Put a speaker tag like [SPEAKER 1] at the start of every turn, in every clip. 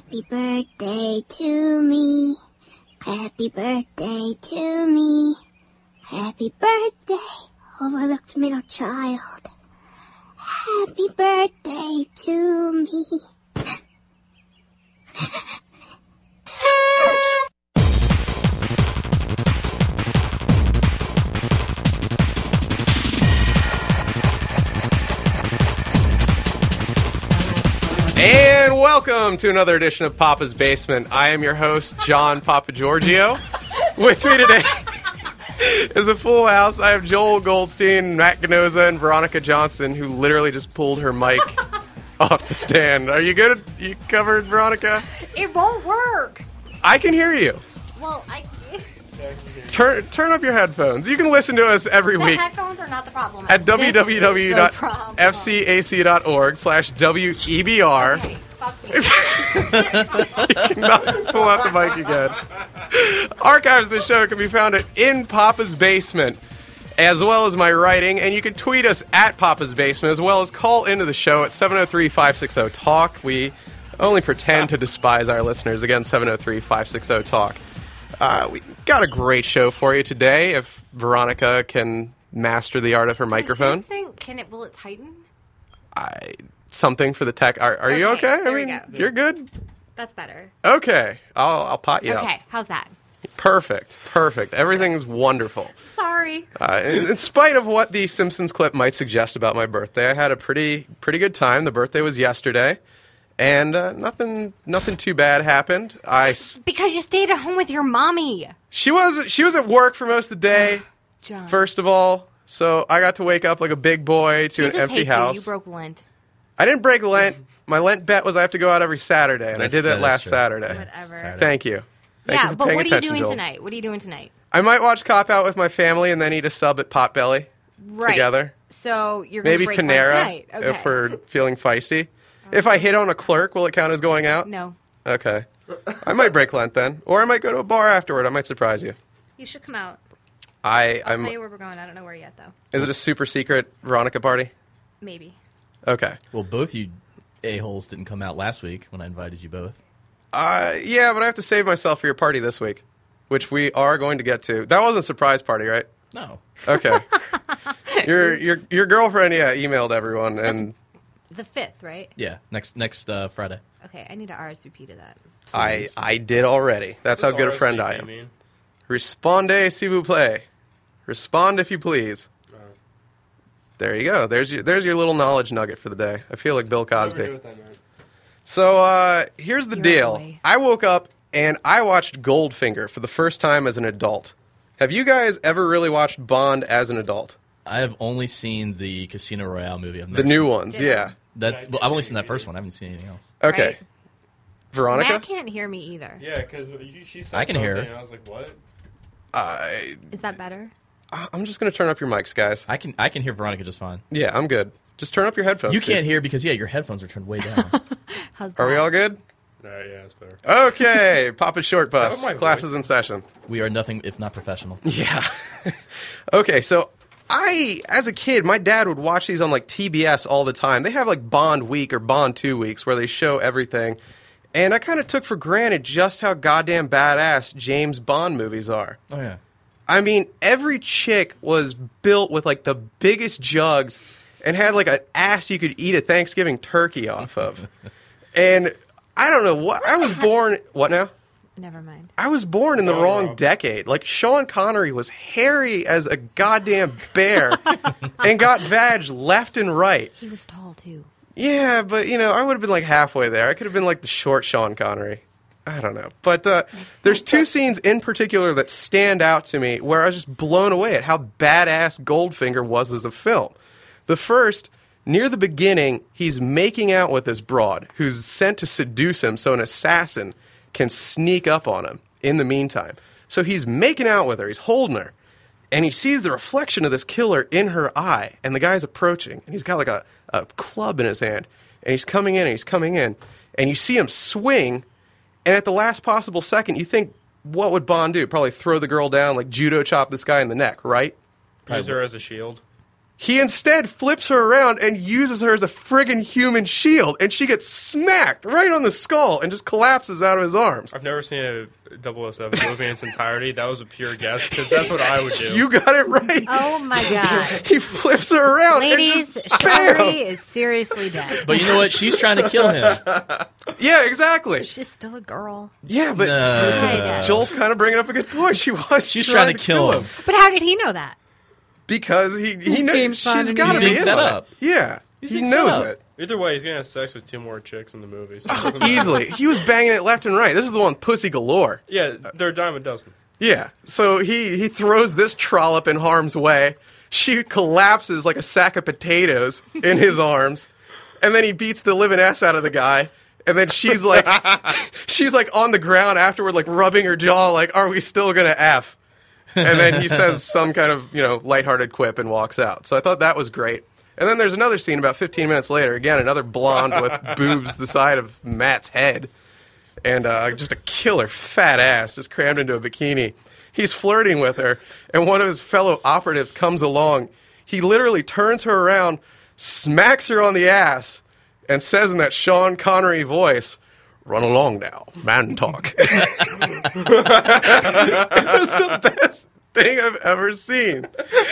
[SPEAKER 1] Happy birthday to me. Happy birthday to me. Happy birthday, overlooked middle child. Happy birthday to me.
[SPEAKER 2] And welcome to another edition of Papa's Basement. I am your host, John Papagiorgio. With me today is a full house. I have Joel Goldstein, Matt Ganoza, and Veronica Johnson, who literally just pulled her mic off the stand. Are you good? You covered, Veronica?
[SPEAKER 3] It won't work.
[SPEAKER 2] I can hear you.
[SPEAKER 3] Well,
[SPEAKER 2] Turn up your headphones. You can listen to us every
[SPEAKER 3] the
[SPEAKER 2] week
[SPEAKER 3] headphones are not the problem.
[SPEAKER 2] at www.fcac.org/WEBR.
[SPEAKER 3] Okay, fuck me.
[SPEAKER 2] You cannot pull out the mic again. Archives of the show can be found at In Papa's Basement, as well as my writing, and you can tweet us at Papa's Basement, as well as call into the show at 703-560-TALK. We only pretend to despise our listeners. Again, 703-560-TALK. We got a great show for you today. If Veronica can master the art of her microphone,
[SPEAKER 3] Will it tighten?
[SPEAKER 2] Something for the tech. Are you okay?
[SPEAKER 3] There
[SPEAKER 2] I mean, you're good.
[SPEAKER 3] That's better.
[SPEAKER 2] Okay, I'll pot you up.
[SPEAKER 3] Okay, how's that?
[SPEAKER 2] Perfect. Everything's wonderful.
[SPEAKER 3] Sorry.
[SPEAKER 2] In spite of what the Simpsons clip might suggest about my birthday, I had a pretty good time. The birthday was yesterday. And nothing too bad happened.
[SPEAKER 3] Because you stayed at home with your mommy.
[SPEAKER 2] She was at work for most of the day.
[SPEAKER 3] John.
[SPEAKER 2] First of all, so I got to wake up like a big boy to
[SPEAKER 3] Jesus
[SPEAKER 2] an empty
[SPEAKER 3] hates
[SPEAKER 2] house.
[SPEAKER 3] You broke Lent.
[SPEAKER 2] I didn't break Lent. My Lent bet was I have to go out every Saturday, and I did that last Saturday.
[SPEAKER 3] Whatever.
[SPEAKER 2] Thank you. Thank you for
[SPEAKER 3] But
[SPEAKER 2] paying
[SPEAKER 3] what are you
[SPEAKER 2] attention,
[SPEAKER 3] doing
[SPEAKER 2] Joel.
[SPEAKER 3] tonight? What are you doing tonight?
[SPEAKER 2] I might watch Cop Out with my family and then eat a sub at Potbelly together.
[SPEAKER 3] So you're going to
[SPEAKER 2] Maybe
[SPEAKER 3] break Lent
[SPEAKER 2] Panera
[SPEAKER 3] tonight. Okay.
[SPEAKER 2] if we're feeling feisty. If I hit on a clerk, will it count as going out?
[SPEAKER 3] No.
[SPEAKER 2] Okay. I might break Lent then. Or I might go to a bar afterward. I might surprise you.
[SPEAKER 3] You should come out.
[SPEAKER 2] I'll
[SPEAKER 3] I'll tell you where we're going. I don't know where yet, though.
[SPEAKER 2] Is it a super secret Veronica party?
[SPEAKER 3] Maybe.
[SPEAKER 2] Okay.
[SPEAKER 4] Well, both you a-holes didn't come out last week when I invited you both.
[SPEAKER 2] Yeah, but I have to save myself for your party this week, which we are going to get to. That wasn't a surprise party, right?
[SPEAKER 4] No.
[SPEAKER 2] Okay. Your girlfriend, emailed everyone, and
[SPEAKER 3] The 5th, right?
[SPEAKER 4] Yeah, next Friday.
[SPEAKER 3] Okay, I need to RSVP to that.
[SPEAKER 2] I did already. That's how good a friend I am. Respondez, s'il vous plaît. Respond if you please. There you go. There's your little knowledge nugget for the day. I feel like Bill Cosby. So here's the deal.
[SPEAKER 3] Boy.
[SPEAKER 2] I woke up and I watched Goldfinger for the first time as an adult. Have you guys ever really watched Bond as an adult?
[SPEAKER 4] I have only seen the Casino Royale movie.
[SPEAKER 2] The new ones, yeah.
[SPEAKER 4] I've only seen that first one. I haven't seen anything else.
[SPEAKER 2] Okay.
[SPEAKER 3] Right?
[SPEAKER 2] Veronica?
[SPEAKER 3] Matt can't hear me either.
[SPEAKER 5] Yeah, because she said
[SPEAKER 4] I can hear her.
[SPEAKER 5] something, and I was like, what?
[SPEAKER 3] Is that better?
[SPEAKER 2] I'm just going to turn up your mics, guys.
[SPEAKER 4] I can hear Veronica just fine.
[SPEAKER 2] Yeah, I'm good. Just turn up your headphones.
[SPEAKER 4] You
[SPEAKER 2] dude.
[SPEAKER 4] can't hear because your headphones are turned way down.
[SPEAKER 3] How's that?
[SPEAKER 2] Are we all good?
[SPEAKER 5] All right, yeah, it's better.
[SPEAKER 2] Okay, Papa's Short Bus.
[SPEAKER 5] my
[SPEAKER 2] Classes
[SPEAKER 5] voice.
[SPEAKER 2] in session.
[SPEAKER 4] We are nothing if not professional.
[SPEAKER 2] Yeah. Okay, so as a kid, my dad would watch these on like TBS all the time. They have like Bond Week or Bond 2 weeks where they show everything. And I kind of took for granted just how goddamn badass James Bond movies are.
[SPEAKER 4] Oh, yeah.
[SPEAKER 2] I mean, every chick was built with like the biggest jugs and had like an ass you could eat a Thanksgiving turkey off of. And I don't know what I was born. What now?
[SPEAKER 3] Never mind.
[SPEAKER 2] I was born in the wrong decade. Like, Sean Connery was hairy as a goddamn bear and got vag left and right.
[SPEAKER 3] He was tall, too.
[SPEAKER 2] Yeah, but, I would have been, like, halfway there. I could have been, like, the short Sean Connery. I don't know. But there's two scenes in particular that stand out to me where I was just blown away at how badass Goldfinger was as a film. The first, near the beginning, he's making out with this broad who's sent to seduce him so an assassin can sneak up on him in the meantime. So he's making out with her, he's holding her, and he sees the reflection of this killer in her eye, and the guy's approaching, and he's got like a club in his hand, and he's coming in, and you see him swing, and at the last possible second, you think, what would Bond do? Probably throw the girl down, like judo chop this guy in the neck, right?
[SPEAKER 5] Use her as a shield.
[SPEAKER 2] He instead flips her around and uses her as a friggin' human shield, and she gets smacked right on the skull and just collapses out of his arms.
[SPEAKER 5] I've never seen a 007 movie in its entirety. That was a pure guess, because that's what I would do.
[SPEAKER 2] You got it right.
[SPEAKER 3] Oh my god.
[SPEAKER 2] He flips her around.
[SPEAKER 3] Ladies,
[SPEAKER 2] and just,
[SPEAKER 3] Shelby
[SPEAKER 2] bam!
[SPEAKER 3] is seriously dead.
[SPEAKER 4] But you know what? She's trying to kill him.
[SPEAKER 2] Yeah, exactly.
[SPEAKER 3] She's still a girl.
[SPEAKER 2] Yeah, but
[SPEAKER 3] Okay.
[SPEAKER 2] Joel's kind of bringing up a good point.
[SPEAKER 4] She's trying to kill him.
[SPEAKER 3] But how did he know that?
[SPEAKER 2] because he knows
[SPEAKER 3] James Bond
[SPEAKER 2] she's
[SPEAKER 3] and
[SPEAKER 2] got to
[SPEAKER 4] he's
[SPEAKER 2] be
[SPEAKER 4] being
[SPEAKER 2] in
[SPEAKER 4] set
[SPEAKER 2] on
[SPEAKER 4] up.
[SPEAKER 2] it. Yeah,
[SPEAKER 4] He's
[SPEAKER 2] he
[SPEAKER 4] being set
[SPEAKER 2] knows
[SPEAKER 4] up.
[SPEAKER 2] it.
[SPEAKER 5] Either way, he's gonna have sex with 2 more chicks in the movie. So it doesn't matter.
[SPEAKER 2] Easily. He was banging it left and right. This is the one with pussy galore.
[SPEAKER 5] Yeah, they're a dime a dozen.
[SPEAKER 2] Yeah. So he throws this trollop in harm's way. She collapses like a sack of potatoes in his arms. And then he beats the living ass out of the guy. And then she's like on the ground afterward, like rubbing her jaw, like, are we still gonna F? And then he says some kind of, lighthearted quip and walks out. So I thought that was great. And then there's another scene about 15 minutes later. Again, another blonde with boobs the side of Matt's head. And just a killer fat ass just crammed into a bikini. He's flirting with her. And one of his fellow operatives comes along. He literally turns her around, smacks her on the ass, and says in that Sean Connery voice, "Run along now, man talk." It was the best thing I've ever seen.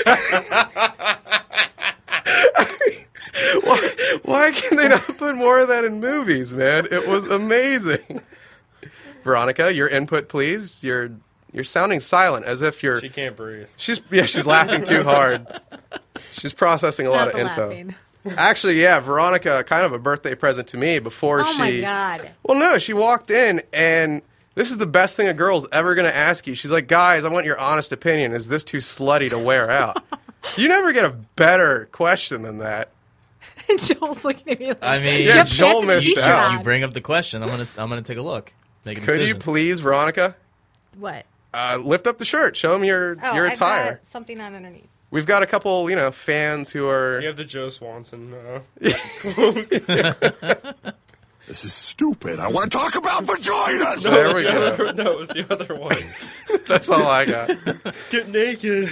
[SPEAKER 2] Why can they not put more of that in movies, man? It was amazing. Veronica, your input, please. You're sounding silent, as if you're.
[SPEAKER 5] She can't breathe.
[SPEAKER 2] She's laughing too hard. She's processing a lot
[SPEAKER 3] Not
[SPEAKER 2] of
[SPEAKER 3] the
[SPEAKER 2] info.
[SPEAKER 3] laughing.
[SPEAKER 2] Actually, yeah, Veronica, kind of a birthday present to me before
[SPEAKER 3] Oh
[SPEAKER 2] she.
[SPEAKER 3] my god.
[SPEAKER 2] Well, no, she walked in, and this is the best thing a girl's ever going to ask you. She's like, "Guys, I want your honest opinion. Is this too slutty to wear out?" You never get a better question than that.
[SPEAKER 3] Joel's looking at me like,
[SPEAKER 4] I mean,
[SPEAKER 2] Yeah,
[SPEAKER 3] "You have
[SPEAKER 2] Joel
[SPEAKER 3] pants and a
[SPEAKER 2] missed
[SPEAKER 3] t-shirt
[SPEAKER 2] out.
[SPEAKER 3] on."
[SPEAKER 4] You bring up the question. I'm gonna take a look. Make a
[SPEAKER 2] Could
[SPEAKER 4] decision.
[SPEAKER 2] you please, Veronica,
[SPEAKER 3] What?
[SPEAKER 2] lift up the shirt, show them your
[SPEAKER 3] I've
[SPEAKER 2] attire?
[SPEAKER 3] got something on underneath.
[SPEAKER 2] We've got a couple, fans who are.
[SPEAKER 5] You have the Joe Swanson.
[SPEAKER 6] This is stupid. I want to talk about vaginas.
[SPEAKER 2] There we go.
[SPEAKER 5] No, it was the other one.
[SPEAKER 2] That's all I got.
[SPEAKER 5] Get naked.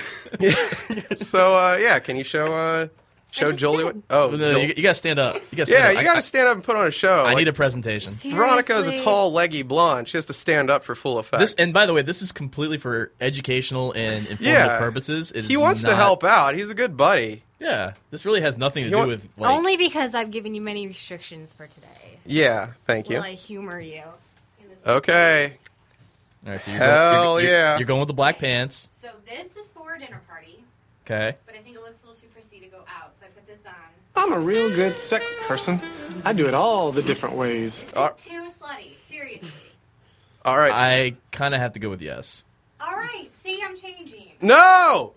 [SPEAKER 2] So, yeah, can you show
[SPEAKER 3] just
[SPEAKER 2] Jolie?
[SPEAKER 3] did.
[SPEAKER 2] Oh,
[SPEAKER 4] No,
[SPEAKER 2] Joel-
[SPEAKER 4] you gotta stand up. You gotta stand
[SPEAKER 2] yeah,
[SPEAKER 4] up.
[SPEAKER 2] you got to stand up and put on a show.
[SPEAKER 4] I
[SPEAKER 2] Like,
[SPEAKER 4] need a presentation.
[SPEAKER 2] Veronica is a
[SPEAKER 3] Seriously?
[SPEAKER 2] tall, leggy blonde. She has to stand up for full effect.
[SPEAKER 4] And by the way, this is completely for educational and informative
[SPEAKER 2] Yeah.
[SPEAKER 4] purposes. It
[SPEAKER 2] He
[SPEAKER 4] is
[SPEAKER 2] wants to
[SPEAKER 4] not-
[SPEAKER 2] help out. He's a good buddy.
[SPEAKER 4] Yeah, this really has nothing to
[SPEAKER 2] You
[SPEAKER 4] do
[SPEAKER 2] want-
[SPEAKER 4] with like.
[SPEAKER 3] Only because I've given you many restrictions for today.
[SPEAKER 2] Yeah, thank you.
[SPEAKER 3] Will I humor you? in this
[SPEAKER 2] Okay.
[SPEAKER 4] All right, so
[SPEAKER 2] Hell yeah.
[SPEAKER 4] You're going with the black pants.
[SPEAKER 3] So this is for a dinner party,
[SPEAKER 4] Okay.
[SPEAKER 3] but I think it looks a little too prissy to go out, so I put this on.
[SPEAKER 7] I'm a real good sex person. I do it all the different ways.
[SPEAKER 3] Too slutty, seriously.
[SPEAKER 2] All right.
[SPEAKER 4] I kind of have to go with yes.
[SPEAKER 3] All right, see, I'm changing.
[SPEAKER 2] No!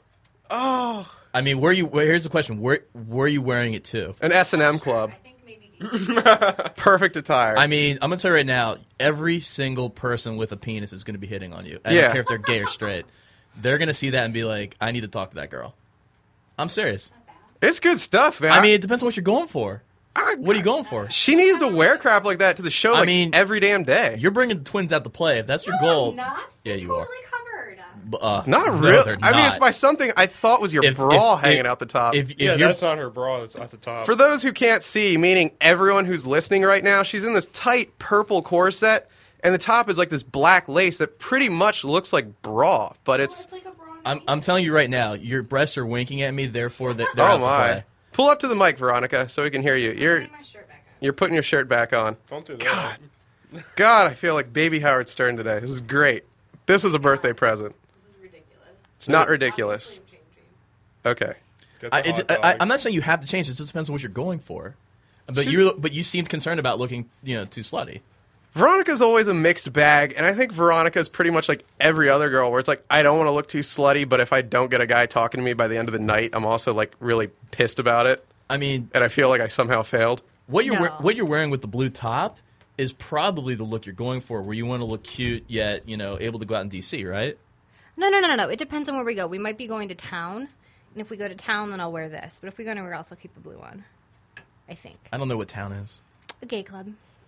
[SPEAKER 2] Oh.
[SPEAKER 4] I mean, here's the question: where were you wearing it to?
[SPEAKER 2] An S&M club.
[SPEAKER 3] I think maybe decent.
[SPEAKER 2] Perfect attire.
[SPEAKER 4] I mean, I'm gonna tell you right now: every single person with a penis is gonna be hitting on you. I
[SPEAKER 2] Yeah.
[SPEAKER 4] don't care if they're gay or straight. They're gonna see that and be like, "I need to talk to that girl." I'm serious.
[SPEAKER 2] It's good stuff, man.
[SPEAKER 4] I mean, it depends on what you're going for. What are you going for?
[SPEAKER 2] she needs to wear crap like that to the show
[SPEAKER 4] I
[SPEAKER 2] like
[SPEAKER 4] mean,
[SPEAKER 2] every damn day.
[SPEAKER 4] You're bringing the twins out to play. If that's your
[SPEAKER 3] No,
[SPEAKER 4] goal,
[SPEAKER 3] I'm not.
[SPEAKER 4] Yeah,
[SPEAKER 3] They're
[SPEAKER 4] you
[SPEAKER 3] totally
[SPEAKER 4] are.
[SPEAKER 3] covered.
[SPEAKER 2] Not
[SPEAKER 4] no,
[SPEAKER 2] really.
[SPEAKER 4] they're
[SPEAKER 2] I mean, it's
[SPEAKER 4] not.
[SPEAKER 2] by something I thought was your bra hanging out the top.
[SPEAKER 4] If
[SPEAKER 5] Yeah,
[SPEAKER 4] you're,
[SPEAKER 5] that's not her bra. It's at the top.
[SPEAKER 2] For those who can't see, meaning everyone who's listening right now, she's in this tight purple corset, and the top is like this black lace that pretty much looks like bra, but it's.
[SPEAKER 3] It's like a bra.
[SPEAKER 4] I'm telling you right now, your breasts are winking at me. Therefore, they're
[SPEAKER 2] Oh
[SPEAKER 4] out to
[SPEAKER 2] my!
[SPEAKER 4] play.
[SPEAKER 2] Pull up to the mic, Veronica, so we can hear you. You're
[SPEAKER 3] Putting my shirt back on.
[SPEAKER 2] you're putting your shirt back on.
[SPEAKER 5] Don't do that.
[SPEAKER 2] God, I feel like Baby Howard Stern today. This is great. This is a birthday present.
[SPEAKER 3] This is ridiculous.
[SPEAKER 2] It's not ridiculous.
[SPEAKER 3] Obviously, I'm changing.
[SPEAKER 2] Okay.
[SPEAKER 5] Get the hot
[SPEAKER 4] I'm
[SPEAKER 5] dogs.
[SPEAKER 4] not saying you have to change. It just depends on what you're going for. But you seemed concerned about looking, too slutty.
[SPEAKER 2] Veronica's always a mixed bag, and I think Veronica's pretty much like every other girl, where it's like, I don't want to look too slutty, but if I don't get a guy talking to me by the end of the night, I'm also like really pissed about it,
[SPEAKER 4] I mean,
[SPEAKER 2] and I feel like I somehow failed.
[SPEAKER 4] what you're
[SPEAKER 3] No.
[SPEAKER 4] what you're wearing with the blue top is probably the look you're going for, where you want to look cute yet able to go out in DC, right?
[SPEAKER 3] No. It depends on where we go. We might be going to town, and if we go to town, then I'll wear this. But if we go anywhere else, I'll keep the blue on. I think.
[SPEAKER 4] I don't know what town is.
[SPEAKER 3] A gay club.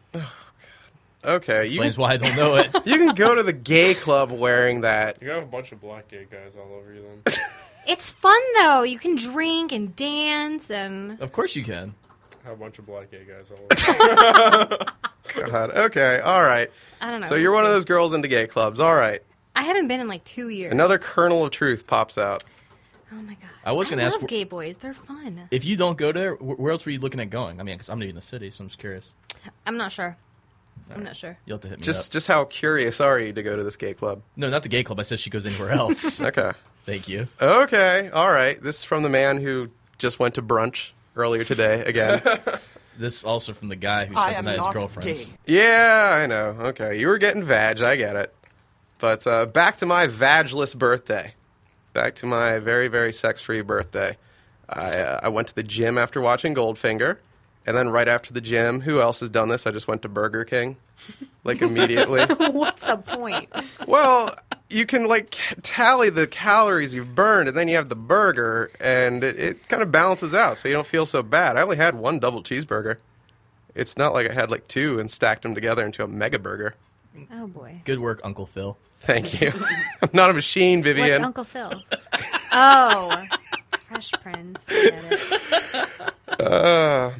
[SPEAKER 2] Okay,
[SPEAKER 4] Explains why I don't know it.
[SPEAKER 2] you can go to the gay club wearing that.
[SPEAKER 5] You got a bunch of black gay guys all over you then.
[SPEAKER 3] It's fun though. You can drink and dance and.
[SPEAKER 4] Of course you can.
[SPEAKER 5] I have a bunch of black gay guys all over.
[SPEAKER 2] God. Okay. All right.
[SPEAKER 3] I don't know.
[SPEAKER 2] So you're one of those girls into gay clubs. All right.
[SPEAKER 3] I haven't been in like 2 years.
[SPEAKER 2] Another kernel of truth pops out.
[SPEAKER 3] Oh my god.
[SPEAKER 4] I was gonna ask
[SPEAKER 3] love gay boys. They're fun.
[SPEAKER 4] if you don't go there, where else were you looking at going? I mean, because I'm not even in the city, so I'm just curious.
[SPEAKER 3] I'm not sure. I'm not sure.
[SPEAKER 4] You'll have to hit me up.
[SPEAKER 2] Just how curious are you to go to this gay club?
[SPEAKER 4] No, not the gay club. I said she goes anywhere else.
[SPEAKER 2] Okay.
[SPEAKER 4] Thank you.
[SPEAKER 2] Okay. All right. This is from the man who just went to brunch earlier today again.
[SPEAKER 4] This also from the guy who spent the night with his girlfriends.
[SPEAKER 2] Yeah, I know. Okay. You were getting vag. I get it. But back to my vagless birthday. Back to my very, very sex-free birthday. I went to the gym after watching Goldfinger. And then right after the gym, who else has done this? I just went to Burger King, like, immediately.
[SPEAKER 3] What's the point?
[SPEAKER 2] Well, you can, like, tally the calories you've burned, and then you have the burger, and it kind of balances out, so you don't feel so bad. I only had one double cheeseburger. It's not like I had, like, two and stacked them together into a mega burger.
[SPEAKER 3] Oh boy.
[SPEAKER 4] Good work, Uncle Phil.
[SPEAKER 2] Thank you. I'm not a machine, Vivian.
[SPEAKER 3] What's Uncle Phil? Oh, Fresh Prince. I get it.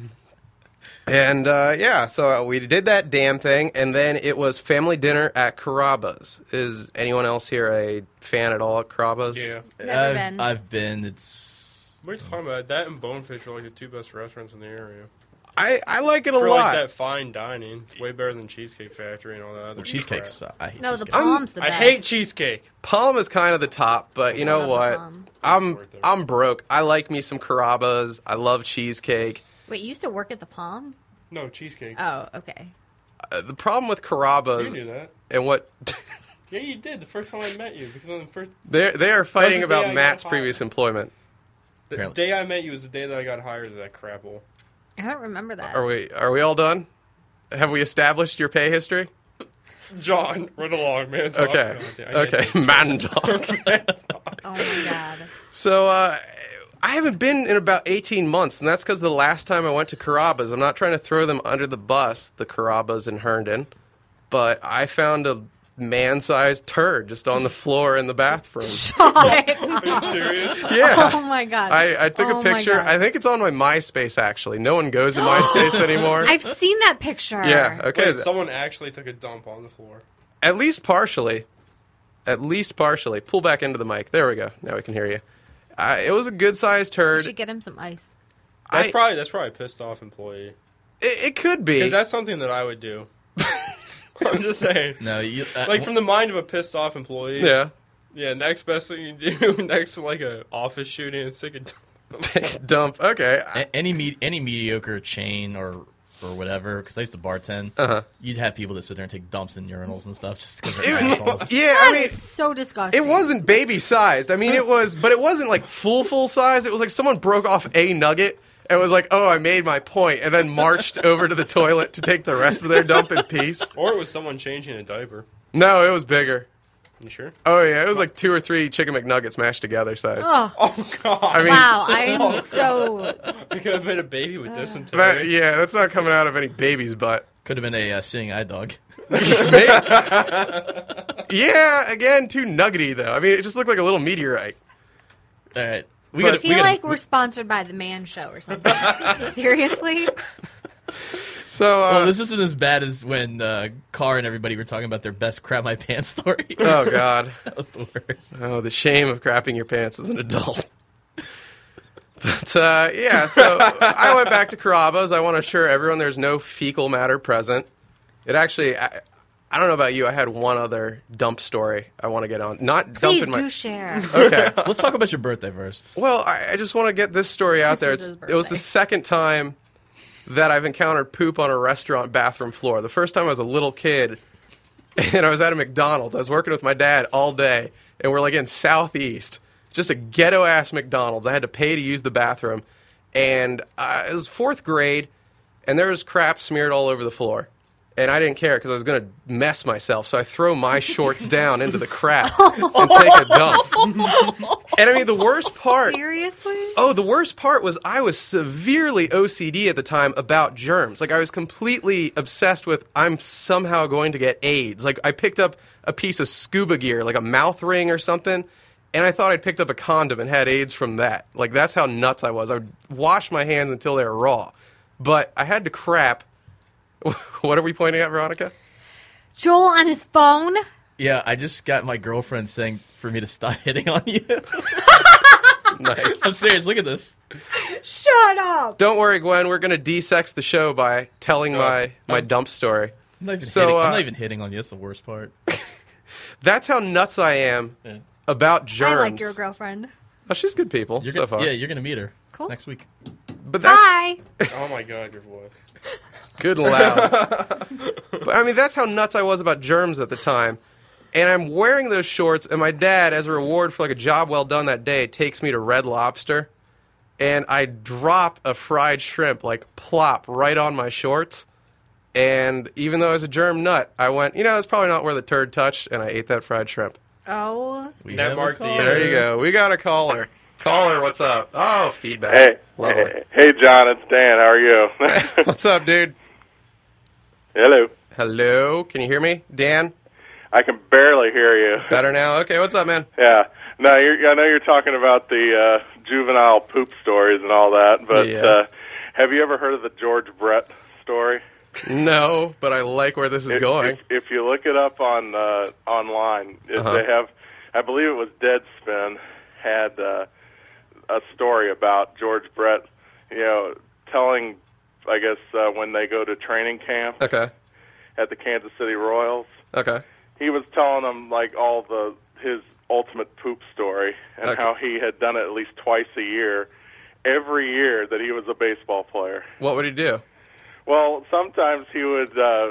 [SPEAKER 2] Yeah, so we did that damn thing, and then it was family dinner at Carrabba's. Is anyone else here a fan at all at Carrabba's?
[SPEAKER 5] Yeah.
[SPEAKER 3] Never been.
[SPEAKER 4] I've been. It's
[SPEAKER 5] What are you talking about? That and Bonefish are like the two best restaurants in the area.
[SPEAKER 2] I like it a
[SPEAKER 5] For
[SPEAKER 2] lot.
[SPEAKER 5] like that fine dining, it's way better than Cheesecake Factory and all that other
[SPEAKER 4] cheesecakes.
[SPEAKER 5] crap.
[SPEAKER 4] I hate
[SPEAKER 3] No, the
[SPEAKER 4] cheesecakes.
[SPEAKER 3] palm's the
[SPEAKER 5] I
[SPEAKER 3] best.
[SPEAKER 5] hate cheesecake.
[SPEAKER 2] Palm is kind of the top, but you know
[SPEAKER 3] love the
[SPEAKER 2] what?
[SPEAKER 3] Palm.
[SPEAKER 2] I'm broke. I like me some Carrabba's. I love cheesecake.
[SPEAKER 3] Wait, you used to work at the Palm?
[SPEAKER 5] No, cheesecake.
[SPEAKER 3] Oh, okay.
[SPEAKER 2] The problem with
[SPEAKER 5] You
[SPEAKER 2] Carrabba's
[SPEAKER 5] knew that.
[SPEAKER 2] and what
[SPEAKER 5] Yeah, you did the first time I met you because on the first
[SPEAKER 2] they are fighting
[SPEAKER 5] the day I
[SPEAKER 2] about
[SPEAKER 5] got
[SPEAKER 2] Matt's
[SPEAKER 5] hired.
[SPEAKER 2] previous employment.
[SPEAKER 5] the
[SPEAKER 4] Apparently.
[SPEAKER 5] day I met you was the day that I got hired at that crap hole.
[SPEAKER 3] I don't remember that.
[SPEAKER 2] Are we all done? Have we established your pay history?
[SPEAKER 5] John, run along, man. Talk.
[SPEAKER 2] Okay.
[SPEAKER 5] I can't
[SPEAKER 2] Okay. Man talk.
[SPEAKER 3] Oh my god.
[SPEAKER 2] So I haven't been in about 18 months, and that's because the last time I went to Carrabba's, I'm not trying to throw them under the bus, the Carrabba's in Herndon, but I found a man-sized turd just on the floor in the bathroom.
[SPEAKER 5] Are you serious?
[SPEAKER 2] Yeah.
[SPEAKER 3] Oh my god.
[SPEAKER 2] I took
[SPEAKER 3] Oh
[SPEAKER 2] a
[SPEAKER 3] my
[SPEAKER 2] picture.
[SPEAKER 3] God.
[SPEAKER 2] I think it's on my MySpace, actually. No one goes to MySpace anymore.
[SPEAKER 3] I've seen that picture.
[SPEAKER 2] Yeah, okay.
[SPEAKER 5] Wait, someone actually took a dump on the floor.
[SPEAKER 2] At least partially. At least partially. Pull back into the mic. There we go. Now we can hear you. It was a good-sized
[SPEAKER 3] You
[SPEAKER 2] turd.
[SPEAKER 3] should get him some ice.
[SPEAKER 5] That's
[SPEAKER 2] I-
[SPEAKER 5] probably a pissed off employee.
[SPEAKER 2] It could be.
[SPEAKER 5] Because that's something that I would do. I'm just saying.
[SPEAKER 4] No, you
[SPEAKER 5] Like from the mind of a pissed off employee.
[SPEAKER 2] Yeah.
[SPEAKER 5] Yeah, next best thing you do next to like a office shooting is take a dump.
[SPEAKER 2] Dump. Okay.
[SPEAKER 4] any mediocre chain or whatever. Because I used to bartend.
[SPEAKER 2] Uh-huh.
[SPEAKER 4] You'd have people that sit there and take dumps in urinals and stuff just because they're assholes.
[SPEAKER 2] Yeah,
[SPEAKER 3] That
[SPEAKER 2] I mean,
[SPEAKER 3] is so disgusting.
[SPEAKER 2] it wasn't baby-sized. I mean, it was, but it wasn't like full size. It was like someone broke off a nugget and was like, "Oh, I made my point," and then marched over to the toilet to take the rest of their dump in peace.
[SPEAKER 5] Or it was someone changing a diaper.
[SPEAKER 2] No, it was bigger.
[SPEAKER 5] You sure?
[SPEAKER 2] Oh yeah, it was like 2 or 3 chicken McNuggets mashed together size.
[SPEAKER 3] Oh,
[SPEAKER 5] Oh god.
[SPEAKER 2] I mean,
[SPEAKER 3] wow. I am so.
[SPEAKER 5] You could have been a baby with dysentery.
[SPEAKER 2] that's not coming out of any baby's butt.
[SPEAKER 4] Could have been a seeing eye dog.
[SPEAKER 2] Yeah, again, too nuggety though. I mean, it just looked like a little meteorite.
[SPEAKER 4] All right.
[SPEAKER 3] I feel like we're sponsored by the Man Show or something. Seriously?
[SPEAKER 2] So,
[SPEAKER 4] Well, this isn't as bad as when Carr and everybody were talking about their best crap my pants stories.
[SPEAKER 2] oh god.
[SPEAKER 4] That was the worst.
[SPEAKER 2] Oh, the shame of crapping your pants as an adult. But, yeah, so I went back to Carrabba's. I want to assure everyone there's no fecal matter present. It actually, I don't know about you, I had one other dump story I want to get on. Not
[SPEAKER 3] Please
[SPEAKER 2] dump in
[SPEAKER 3] do
[SPEAKER 2] my...
[SPEAKER 3] share.
[SPEAKER 2] Okay.
[SPEAKER 4] Let's talk about your birthday first.
[SPEAKER 2] Well, I just want to get this story out there.
[SPEAKER 3] This is his
[SPEAKER 2] It was the
[SPEAKER 3] birthday.
[SPEAKER 2] second time that I've encountered poop on a restaurant bathroom floor. The first time I was a little kid, and I was at a McDonald's. I was working with my dad all day, and we're like in Southeast. Just a ghetto-ass McDonald's. I had to pay to use the bathroom. And it was 4th grade, and there was crap smeared all over the floor. And I didn't care because I was going to mess myself. So I throw my shorts down into the crap and take a dump. And I mean, the worst part...
[SPEAKER 3] Seriously?
[SPEAKER 2] Oh, the worst part was I was severely OCD at the time about germs. Like, I was completely obsessed with I'm somehow going to get AIDS. Like, I picked up a piece of scuba gear, like a mouth ring or something, and I thought I'd picked up a condom and had AIDS from that. Like, that's how nuts I was. I would wash my hands until they were raw. But I had to crap. What are we pointing at, Veronica?
[SPEAKER 3] Joel on his phone.
[SPEAKER 4] Yeah, I just got my girlfriend saying for me to stop hitting on you.
[SPEAKER 2] Nice.
[SPEAKER 4] I'm serious. Look at this.
[SPEAKER 3] Shut up.
[SPEAKER 2] Don't worry, Gwen. We're going to de-sex the show by telling my dump story.
[SPEAKER 4] I'm not,
[SPEAKER 2] So,
[SPEAKER 4] I'm not even hitting on you. That's the worst part.
[SPEAKER 2] That's how nuts I am about germs.
[SPEAKER 3] I like your girlfriend.
[SPEAKER 2] Oh, she's good people
[SPEAKER 4] You're
[SPEAKER 2] so
[SPEAKER 4] gonna,
[SPEAKER 2] far.
[SPEAKER 4] yeah, you're going to meet her
[SPEAKER 3] Cool.
[SPEAKER 4] next week.
[SPEAKER 2] But that's
[SPEAKER 3] Bye.
[SPEAKER 5] Oh my god, your voice.
[SPEAKER 2] good and loud. But I mean, that's how nuts I was about germs at the time. And I'm wearing those shorts, and my dad, as a reward for like a job well done that day, takes me to Red Lobster, and I drop a fried shrimp, like plop, right on my shorts. And even though I was a germ nut, I went, that's probably not where the turd touched, and I ate that fried shrimp.
[SPEAKER 3] Oh.
[SPEAKER 4] We
[SPEAKER 5] That
[SPEAKER 4] have a
[SPEAKER 5] marked the
[SPEAKER 4] caller.
[SPEAKER 2] There you go. We got a caller. Caller, what's up? Oh, feedback.
[SPEAKER 8] Hey,
[SPEAKER 2] Lovely.
[SPEAKER 8] hey, John, it's Dan. How are you?
[SPEAKER 2] What's up, dude?
[SPEAKER 8] Hello.
[SPEAKER 2] Hello? Can you hear me? Dan?
[SPEAKER 8] I can barely hear you.
[SPEAKER 2] Better now? Okay, what's up, man?
[SPEAKER 8] Yeah. No, I know you're talking about the juvenile poop stories and all that, but
[SPEAKER 2] Yeah.
[SPEAKER 8] have you ever heard of the George Brett story?
[SPEAKER 2] No, but I like where this is going.
[SPEAKER 8] If you look it up on online, they have, I believe it was Deadspin, had a story about George Brett, telling, I guess, when they go to training camp
[SPEAKER 2] Okay.
[SPEAKER 8] at the Kansas City Royals.
[SPEAKER 2] Okay.
[SPEAKER 8] He was telling them like all his ultimate poop story and
[SPEAKER 2] Okay.
[SPEAKER 8] how he had done it at least twice a year, every year that he was a baseball player.
[SPEAKER 2] What would he do?
[SPEAKER 8] Well, sometimes he would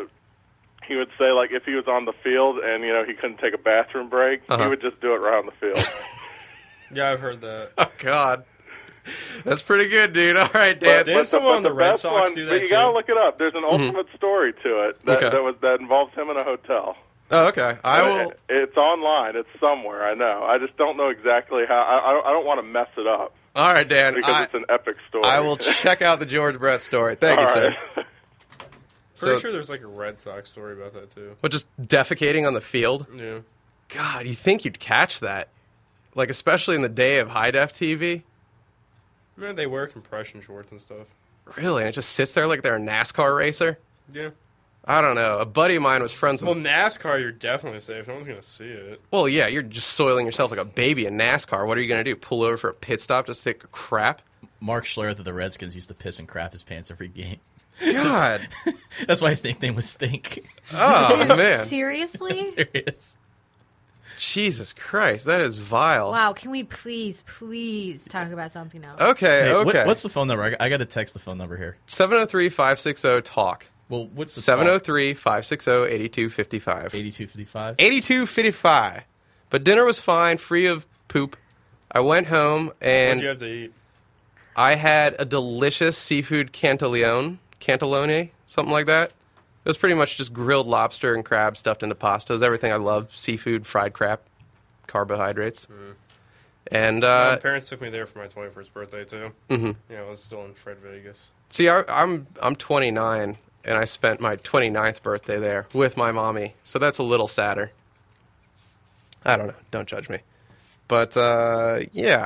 [SPEAKER 8] say like if he was on the field and he couldn't take a bathroom break, he would just do it right on the field.
[SPEAKER 5] Yeah, I've heard that.
[SPEAKER 2] Oh, God. That's pretty good, dude. All right, Dan.
[SPEAKER 5] Didn't someone on the Red
[SPEAKER 8] best
[SPEAKER 5] Sox
[SPEAKER 8] one,
[SPEAKER 5] do
[SPEAKER 8] but
[SPEAKER 5] that
[SPEAKER 8] you gotta
[SPEAKER 5] too?
[SPEAKER 8] look it up. There's an ultimate story to it that
[SPEAKER 2] Okay.
[SPEAKER 8] that involves him in a hotel.
[SPEAKER 2] Oh, okay. I will.
[SPEAKER 8] It's online. It's somewhere. I know. I just don't know exactly how. I don't want to mess it up
[SPEAKER 2] All right, Dan.
[SPEAKER 8] because it's an epic story.
[SPEAKER 2] I will check out the George Brett story. Thank you,
[SPEAKER 8] All
[SPEAKER 2] sir.
[SPEAKER 8] right.
[SPEAKER 5] Pretty
[SPEAKER 2] So,
[SPEAKER 5] sure there's like a Red Sox story about that too.
[SPEAKER 2] what, just defecating on the field?
[SPEAKER 5] Yeah.
[SPEAKER 2] God, you think you'd catch that? Like, especially in the day of high-def TV?
[SPEAKER 5] Man, they wear compression shorts and stuff.
[SPEAKER 2] Really? And it just sits there like they're a NASCAR racer?
[SPEAKER 5] Yeah.
[SPEAKER 2] I don't know. A buddy of mine was friends
[SPEAKER 5] Well,
[SPEAKER 2] with...
[SPEAKER 5] NASCAR, you're definitely safe. No one's gonna see it.
[SPEAKER 2] Well, yeah, you're just soiling yourself like a baby in NASCAR. What are you going to do? Pull over for a pit stop just to take a crap?
[SPEAKER 4] Mark Schlereth of the Redskins used to piss and crap his pants every game.
[SPEAKER 2] God.
[SPEAKER 4] That's why his nickname was Stink.
[SPEAKER 2] Oh, man.
[SPEAKER 3] Seriously?
[SPEAKER 4] Serious.
[SPEAKER 2] Jesus Christ. That is vile.
[SPEAKER 3] Wow, can we please talk about something else?
[SPEAKER 2] Okay,
[SPEAKER 4] Hey,
[SPEAKER 2] okay.
[SPEAKER 4] what's the phone number? I got to text the phone number here.
[SPEAKER 2] 703-560-TALK.
[SPEAKER 4] Well, what's the
[SPEAKER 2] 703-560-8255.
[SPEAKER 4] 8255?
[SPEAKER 2] 8255. But dinner was fine, free of poop. I went home
[SPEAKER 5] What'd
[SPEAKER 2] and
[SPEAKER 5] you have to eat?
[SPEAKER 2] I had a delicious seafood cantillone, something like that. It was pretty much just grilled lobster and crab stuffed into pastas. Everything I love: seafood, fried crap, carbohydrates. And
[SPEAKER 5] My parents took me there for my 21st birthday too. Yeah, I was still in Fred Vegas.
[SPEAKER 2] see, I'm 29, and I spent my 29th birthday there with my mommy, so that's a little sadder. I don't know. Don't judge me. But yeah,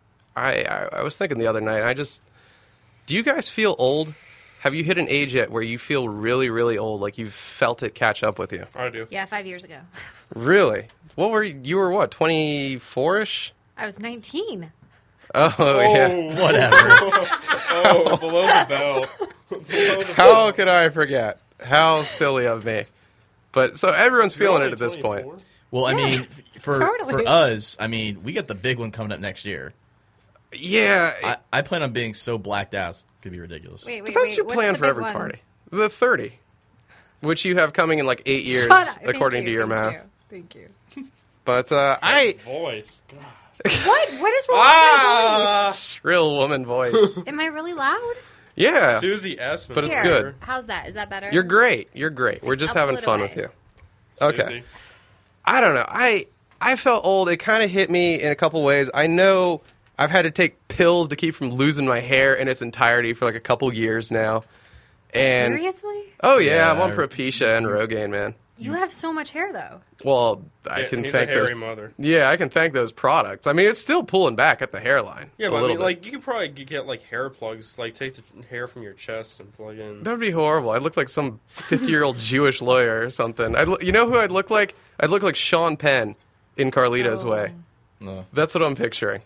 [SPEAKER 2] I was thinking the other night. Do you guys feel old? Have you hit an age yet where you feel really, really old, like you've felt it catch up with you?
[SPEAKER 5] I do.
[SPEAKER 3] Yeah, 5 years ago.
[SPEAKER 2] Really? What were you? You were what? 24ish?
[SPEAKER 3] I was 19.
[SPEAKER 2] Oh yeah.
[SPEAKER 4] Whatever.
[SPEAKER 5] Oh, below the belt.
[SPEAKER 2] How could I forget? How silly of me. But so everyone's feeling it at this point.
[SPEAKER 4] Well, I mean, for
[SPEAKER 3] totally.
[SPEAKER 4] us, I mean, we got the big one coming up next year.
[SPEAKER 2] Yeah.
[SPEAKER 4] I plan on being so blacked out, it could be ridiculous.
[SPEAKER 3] Wait,
[SPEAKER 2] But that's your
[SPEAKER 3] what's
[SPEAKER 2] plan
[SPEAKER 3] the
[SPEAKER 2] for
[SPEAKER 3] big
[SPEAKER 2] every
[SPEAKER 3] one?
[SPEAKER 2] party. The 30, which you have coming in like 8 years,
[SPEAKER 3] Shut up.
[SPEAKER 2] according to your math.
[SPEAKER 3] Thank you.
[SPEAKER 2] But I
[SPEAKER 5] Voice. God.
[SPEAKER 3] What is wrong with my
[SPEAKER 2] shrill woman voice.
[SPEAKER 3] voice? Am I really loud?
[SPEAKER 2] Yeah,
[SPEAKER 5] Susie S.
[SPEAKER 2] But it's
[SPEAKER 3] Here.
[SPEAKER 2] good.
[SPEAKER 3] How's that? Is that better?
[SPEAKER 2] you're great. You're great. We're just
[SPEAKER 3] I'll
[SPEAKER 2] having
[SPEAKER 3] pull it
[SPEAKER 2] fun
[SPEAKER 3] away.
[SPEAKER 2] with you. Okay.
[SPEAKER 5] Susie.
[SPEAKER 2] I don't know. I felt old. It kind of hit me in a couple ways. I know I've had to take pills to keep from losing my hair in its entirety for like a couple years now. And
[SPEAKER 3] Seriously?
[SPEAKER 2] oh yeah,
[SPEAKER 4] Yeah,
[SPEAKER 2] I'm on Propecia and Rogaine, man.
[SPEAKER 3] You have so much hair, though.
[SPEAKER 2] Well, I can
[SPEAKER 5] he's
[SPEAKER 2] thank
[SPEAKER 5] a hairy
[SPEAKER 2] those.
[SPEAKER 5] mother.
[SPEAKER 2] Yeah, I can thank those products. I mean, it's still pulling back at the hairline.
[SPEAKER 5] Yeah,
[SPEAKER 2] a
[SPEAKER 5] but I
[SPEAKER 2] little
[SPEAKER 5] mean,
[SPEAKER 2] bit.
[SPEAKER 5] like, you could probably get, like, hair plugs. Like, take the hair from your chest and plug in.
[SPEAKER 2] That would be horrible. I'd look like some 50-year-old Jewish lawyer or something. You know who I'd look like? I'd look like Sean Penn in Carlito's Way.
[SPEAKER 4] No.
[SPEAKER 2] That's what I'm picturing.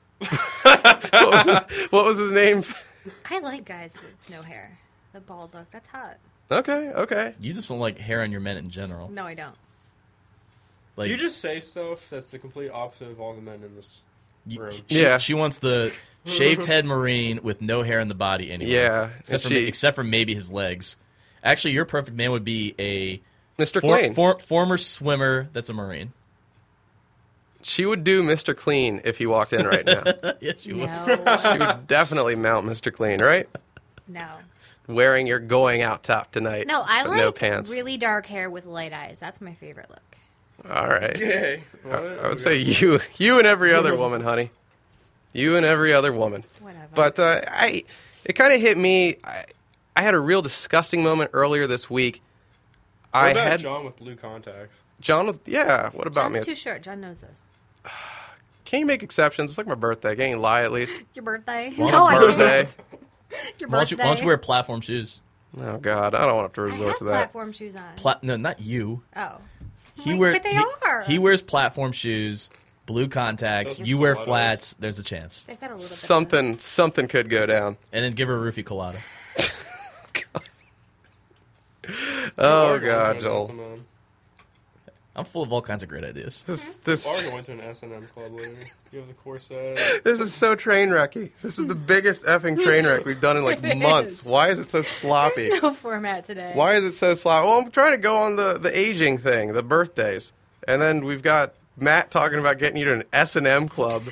[SPEAKER 2] What was his name?
[SPEAKER 3] I like guys with no hair. The bald look. That's hot.
[SPEAKER 2] Okay.
[SPEAKER 4] You just don't like hair on your men in general.
[SPEAKER 3] No, I don't.
[SPEAKER 4] Like
[SPEAKER 5] You just say stuff that's the complete opposite of all the men in this room.
[SPEAKER 2] Yeah.
[SPEAKER 4] She wants the shaved head Marine with no hair in the body anyway.
[SPEAKER 2] Yeah,
[SPEAKER 4] Except for maybe his legs. Actually, your perfect man would be a
[SPEAKER 2] Mr. Clean.
[SPEAKER 4] Former swimmer that's a Marine.
[SPEAKER 2] She would do Mr. Clean if he walked in right now.
[SPEAKER 4] Yes, she would.
[SPEAKER 3] No.
[SPEAKER 2] She would definitely mount Mr. Clean, right?
[SPEAKER 3] No.
[SPEAKER 2] Wearing your going out top tonight.
[SPEAKER 3] No, I
[SPEAKER 2] with
[SPEAKER 3] like
[SPEAKER 2] no pants.
[SPEAKER 3] really dark hair with light eyes. That's my favorite look.
[SPEAKER 2] All right.
[SPEAKER 5] Yay.
[SPEAKER 2] I would say you and every other woman, honey. You and every other woman.
[SPEAKER 3] Whatever.
[SPEAKER 2] But it kind of hit me. I had a real disgusting moment earlier this week.
[SPEAKER 5] What about John with blue contacts?
[SPEAKER 2] Yeah. What about
[SPEAKER 3] John's
[SPEAKER 2] me?
[SPEAKER 3] too short. John knows this.
[SPEAKER 2] Can you make exceptions? It's like my birthday. Can you lie at least?
[SPEAKER 3] Your birthday?
[SPEAKER 4] Well,
[SPEAKER 3] no, I
[SPEAKER 2] birthday.
[SPEAKER 3] can't. Your
[SPEAKER 4] Why
[SPEAKER 3] birthday.
[SPEAKER 4] don't you wear platform shoes?
[SPEAKER 2] Oh God, I don't want to have to
[SPEAKER 3] I
[SPEAKER 2] resort
[SPEAKER 3] have
[SPEAKER 2] to that.
[SPEAKER 3] platform shoes on.
[SPEAKER 4] No, not you.
[SPEAKER 3] Oh.
[SPEAKER 4] But
[SPEAKER 3] they are.
[SPEAKER 4] He wears platform shoes, blue contacts.
[SPEAKER 5] Those are
[SPEAKER 4] You wear
[SPEAKER 5] stilettos.
[SPEAKER 4] flats. There's a chance.
[SPEAKER 3] They've got a little bit
[SPEAKER 2] Something could go down.
[SPEAKER 4] And then give her a roofie colada.
[SPEAKER 2] Oh
[SPEAKER 5] Largo
[SPEAKER 2] God,
[SPEAKER 5] went to
[SPEAKER 2] Joel.
[SPEAKER 5] S&M.
[SPEAKER 4] I'm full of all kinds of great ideas.
[SPEAKER 2] This
[SPEAKER 5] Largo went to an S&M club lately. You have the corset.
[SPEAKER 2] this is so train wrecky. This is the biggest effing train wreck we've done in like
[SPEAKER 3] It
[SPEAKER 2] months.
[SPEAKER 3] is.
[SPEAKER 2] Why is it so sloppy?
[SPEAKER 3] There's no format today.
[SPEAKER 2] Why is it so sloppy? Well, I'm trying to go on the aging thing, the birthdays, and then we've got Matt talking about getting you to an S&M club,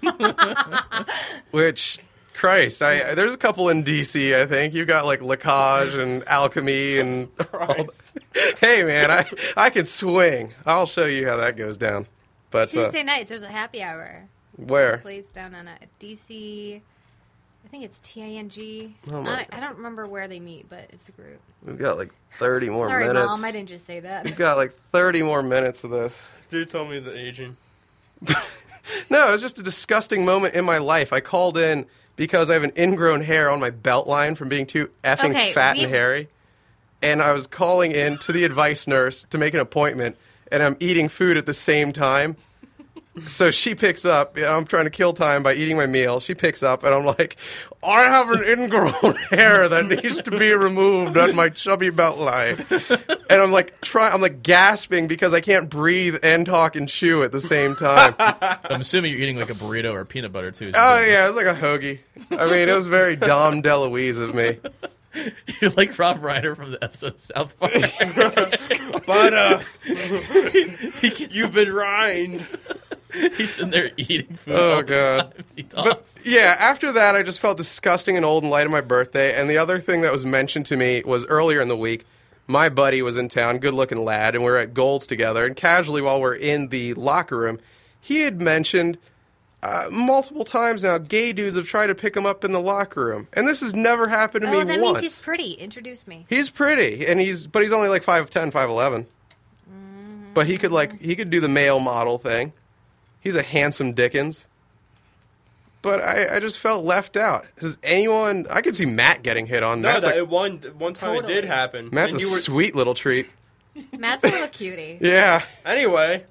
[SPEAKER 2] which. Christ, there's a couple in DC. I think you got like Lacage and Alchemy and. Hey man, I can swing. I'll show you how that goes down. But
[SPEAKER 3] Tuesday nights, there's a happy hour.
[SPEAKER 2] where?
[SPEAKER 3] Place down on DC. I think it's TING.
[SPEAKER 2] Oh my
[SPEAKER 3] I don't remember where they meet, but it's a group.
[SPEAKER 2] We've got like 30 more
[SPEAKER 3] Sorry,
[SPEAKER 2] minutes.
[SPEAKER 3] Mom, I didn't just say that.
[SPEAKER 2] We've got like 30 more minutes of this.
[SPEAKER 5] Dude told me the aging.
[SPEAKER 2] No, it was just a disgusting moment in my life. I called in because I have an ingrown hair on my belt line from being too effing
[SPEAKER 3] Okay,
[SPEAKER 2] fat and hairy. And I was calling in to the advice nurse to make an appointment, and I'm eating food at the same time. So she picks up. I'm trying to kill time by eating my meal. She picks up, and I'm like, I have an ingrown hair that needs to be removed on my chubby belt line. And I'm like gasping because I can't breathe and talk and chew at the same time.
[SPEAKER 4] I'm assuming you're eating like a burrito or peanut butter too.
[SPEAKER 2] Oh yeah, it was like a hoagie. I mean, it was very Dom DeLuise of me.
[SPEAKER 4] You're like Rob Reiner from the episode of South Park.
[SPEAKER 5] But
[SPEAKER 4] He gets
[SPEAKER 5] you've been rind.
[SPEAKER 4] He's in there eating food.
[SPEAKER 2] Oh,
[SPEAKER 4] all the
[SPEAKER 2] God.
[SPEAKER 4] time as he
[SPEAKER 2] But
[SPEAKER 4] talks.
[SPEAKER 2] yeah, after that, I just felt disgusting and old in light of my birthday. And the other thing that was mentioned to me was earlier in the week, my buddy was in town, good-looking lad, and we were at Gold's together. And casually, while we're in the locker room, he had mentioned multiple times now, gay dudes have tried to pick him up in the locker room. And this has never happened to me
[SPEAKER 3] Oh, that
[SPEAKER 2] once.
[SPEAKER 3] means he's pretty. Introduce me.
[SPEAKER 2] He's pretty, and he's only like 5'10", 5'11". But he could do the male model thing. He's a handsome Dickens. But I just felt left out. Does anyone? I could see Matt getting hit on.
[SPEAKER 5] No,
[SPEAKER 2] Matt's
[SPEAKER 5] that
[SPEAKER 2] like,
[SPEAKER 5] one time it
[SPEAKER 3] Totally.
[SPEAKER 5] did happen.
[SPEAKER 2] Matt's a
[SPEAKER 5] And you were,
[SPEAKER 2] sweet little treat.
[SPEAKER 3] Matt's a little cutie.
[SPEAKER 2] Yeah.
[SPEAKER 5] Anyway,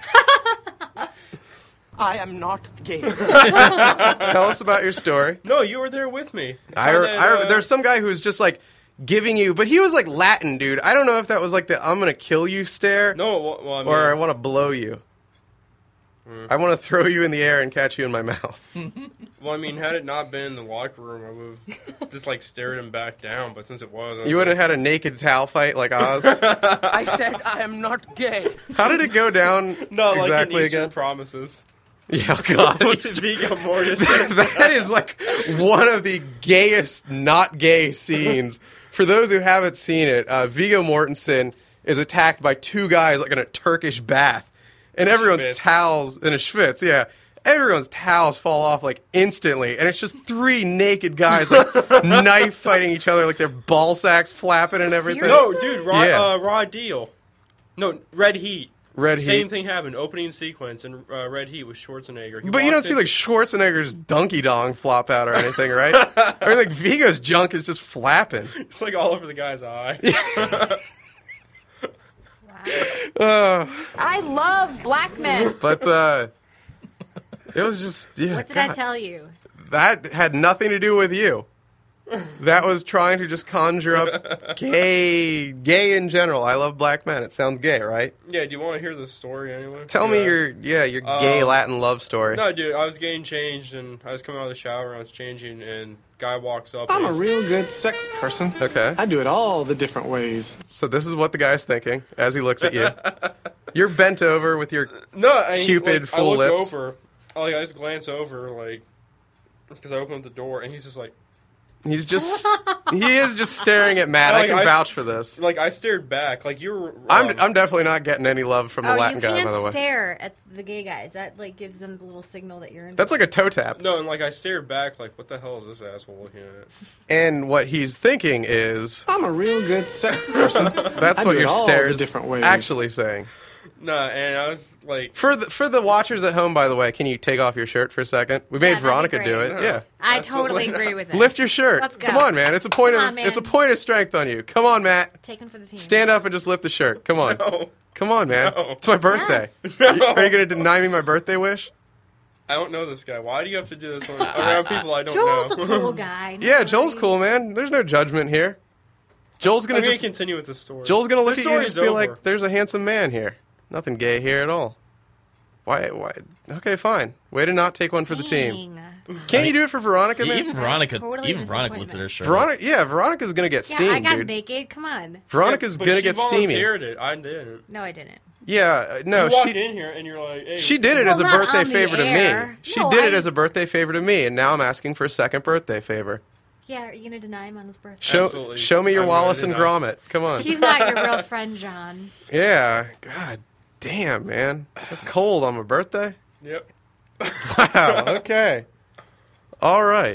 [SPEAKER 7] I am not gay.
[SPEAKER 2] Tell us about your story.
[SPEAKER 5] no, you were there with me.
[SPEAKER 2] There's some guy who's just like giving you, but he was like Latin, dude. I don't know if that was like the "I'm gonna kill you" stare,
[SPEAKER 5] No, well, I mean,
[SPEAKER 2] or I want to blow you. I want to throw you in the air and catch you in my mouth.
[SPEAKER 5] well, I mean, had it not been in the locker room, I would have just like stared him back down. But since it was, I was
[SPEAKER 2] You wouldn't
[SPEAKER 5] like,
[SPEAKER 2] have had a naked towel fight like Oz.
[SPEAKER 7] I said I am not gay.
[SPEAKER 2] How did it go down
[SPEAKER 5] no, like
[SPEAKER 2] exactly
[SPEAKER 5] in Eastern
[SPEAKER 2] again?
[SPEAKER 5] Promises.
[SPEAKER 2] Yeah, God.
[SPEAKER 5] Viggo Mortensen.
[SPEAKER 2] That is like one of the gayest not gay scenes. For those who haven't seen it, Viggo Mortensen is attacked by two guys like in a Turkish bath. And everyone's
[SPEAKER 5] Schwitz.
[SPEAKER 2] towels, in a schwitz, yeah. Everyone's towels fall off like instantly. And it's just three naked guys like knife fighting each other, like their ball sacks flapping and everything.
[SPEAKER 5] No, dude,
[SPEAKER 2] Yeah.
[SPEAKER 5] Raw Deal. No, Red Heat.
[SPEAKER 2] Red Heat.
[SPEAKER 5] Same thing happened. Opening sequence in Red Heat with Schwarzenegger.
[SPEAKER 2] But you don't see like Schwarzenegger's donkey dong flop out or anything, right? I mean, like Vigo's junk is just flapping.
[SPEAKER 5] It's like all over the guy's eye.
[SPEAKER 9] I love black men.
[SPEAKER 2] But it was just
[SPEAKER 3] What did I tell you?
[SPEAKER 2] That had nothing to do with you. That was trying to just conjure up gay in general. I love black men. It sounds gay, right?
[SPEAKER 5] Yeah, do you want to hear the story anyway?
[SPEAKER 2] Tell me your gay Latin love story.
[SPEAKER 5] No, dude, I was getting changed, and I was coming out of the shower, and I was changing, and guy walks up.
[SPEAKER 7] I'm
[SPEAKER 5] and
[SPEAKER 7] a real good sex person.
[SPEAKER 2] Okay.
[SPEAKER 7] I do it all the different ways.
[SPEAKER 2] So this is what the guy's thinking as he looks at you. You're bent over with your Cupid full
[SPEAKER 5] I look
[SPEAKER 2] lips.
[SPEAKER 5] over, I just glance over, like, because I open up the door, and he's just like...
[SPEAKER 2] he is just staring at Matt. I can vouch for this.
[SPEAKER 5] Like, I stared back. Like, you were...
[SPEAKER 2] I'm definitely not getting any love from the Latin guy, by the way.
[SPEAKER 3] You can't stare at the gay guys. That, like, gives them the little signal that you're in.
[SPEAKER 2] That's like a toe tap.
[SPEAKER 5] No, and, like, I stared back, like, what the hell is this asshole looking at?
[SPEAKER 2] And what he's thinking is...
[SPEAKER 7] I'm a real good sex person.
[SPEAKER 2] That's
[SPEAKER 7] I
[SPEAKER 2] what
[SPEAKER 7] do
[SPEAKER 2] your
[SPEAKER 7] it all
[SPEAKER 2] stare
[SPEAKER 7] the
[SPEAKER 2] is
[SPEAKER 7] different ways.
[SPEAKER 2] actually saying.
[SPEAKER 5] No, and I was, like...
[SPEAKER 2] For the watchers at home, by the way, can you take off your shirt for a second? We made
[SPEAKER 3] that'd be
[SPEAKER 2] Veronica
[SPEAKER 3] great.
[SPEAKER 2] do it. Yeah.
[SPEAKER 3] I totally agree with it.
[SPEAKER 2] Lift your shirt.
[SPEAKER 3] Let's go.
[SPEAKER 2] Come on, man. It's a point
[SPEAKER 3] Come
[SPEAKER 2] of
[SPEAKER 3] on, man.
[SPEAKER 2] it's a point of strength on you. Come on, Matt.
[SPEAKER 3] Taken for the team.
[SPEAKER 2] Stand up and just lift the shirt. Come on.
[SPEAKER 5] No.
[SPEAKER 2] Come on, man.
[SPEAKER 5] No.
[SPEAKER 2] It's my birthday.
[SPEAKER 5] No.
[SPEAKER 2] Are you going to deny me my birthday wish?
[SPEAKER 5] I don't know this guy. Why do you have to do this around people I don't
[SPEAKER 3] Joel's
[SPEAKER 5] know?
[SPEAKER 3] a cool guy.
[SPEAKER 2] Yeah, Joel's cool, man. There's no judgment here. Joel's going
[SPEAKER 5] I'm
[SPEAKER 2] to
[SPEAKER 5] going
[SPEAKER 2] just
[SPEAKER 5] to continue with the story.
[SPEAKER 2] Joel's going to look
[SPEAKER 5] This
[SPEAKER 2] at you and
[SPEAKER 5] story's
[SPEAKER 2] just be
[SPEAKER 5] over.
[SPEAKER 2] like, "There's a handsome man here. Nothing gay here at all." Why? Okay, fine. Way to not take one for the team. Can't you do it for Veronica, man?
[SPEAKER 4] Even Veronica,
[SPEAKER 3] totally
[SPEAKER 4] even Veronica looked at her shirt.
[SPEAKER 2] Veronica's gonna get
[SPEAKER 3] Yeah,
[SPEAKER 2] steamed,
[SPEAKER 3] I got
[SPEAKER 2] dude.
[SPEAKER 3] naked. Come on.
[SPEAKER 2] Veronica's
[SPEAKER 5] But
[SPEAKER 2] gonna
[SPEAKER 5] she
[SPEAKER 2] get steamy.
[SPEAKER 5] volunteered it. I didn't.
[SPEAKER 3] No, I didn't.
[SPEAKER 2] Yeah, no,
[SPEAKER 5] you walked
[SPEAKER 2] she
[SPEAKER 5] in here and you're like, hey.
[SPEAKER 2] she did it as a
[SPEAKER 3] Well, not
[SPEAKER 2] birthday
[SPEAKER 3] on the
[SPEAKER 2] favor to me.
[SPEAKER 3] air.
[SPEAKER 2] She
[SPEAKER 3] No,
[SPEAKER 2] did it
[SPEAKER 3] I-
[SPEAKER 2] as a birthday favor to me, and now I'm asking for a second birthday favor.
[SPEAKER 3] Yeah, are you going to deny him on his birthday?
[SPEAKER 5] Absolutely.
[SPEAKER 2] Show me your
[SPEAKER 5] I'm
[SPEAKER 2] Wallace
[SPEAKER 5] gonna
[SPEAKER 2] and Gromit. Come on.
[SPEAKER 3] He's not your real friend, John.
[SPEAKER 2] Yeah. God damn, man. It's cold on my birthday.
[SPEAKER 5] Yep.
[SPEAKER 2] Wow. Okay. All right.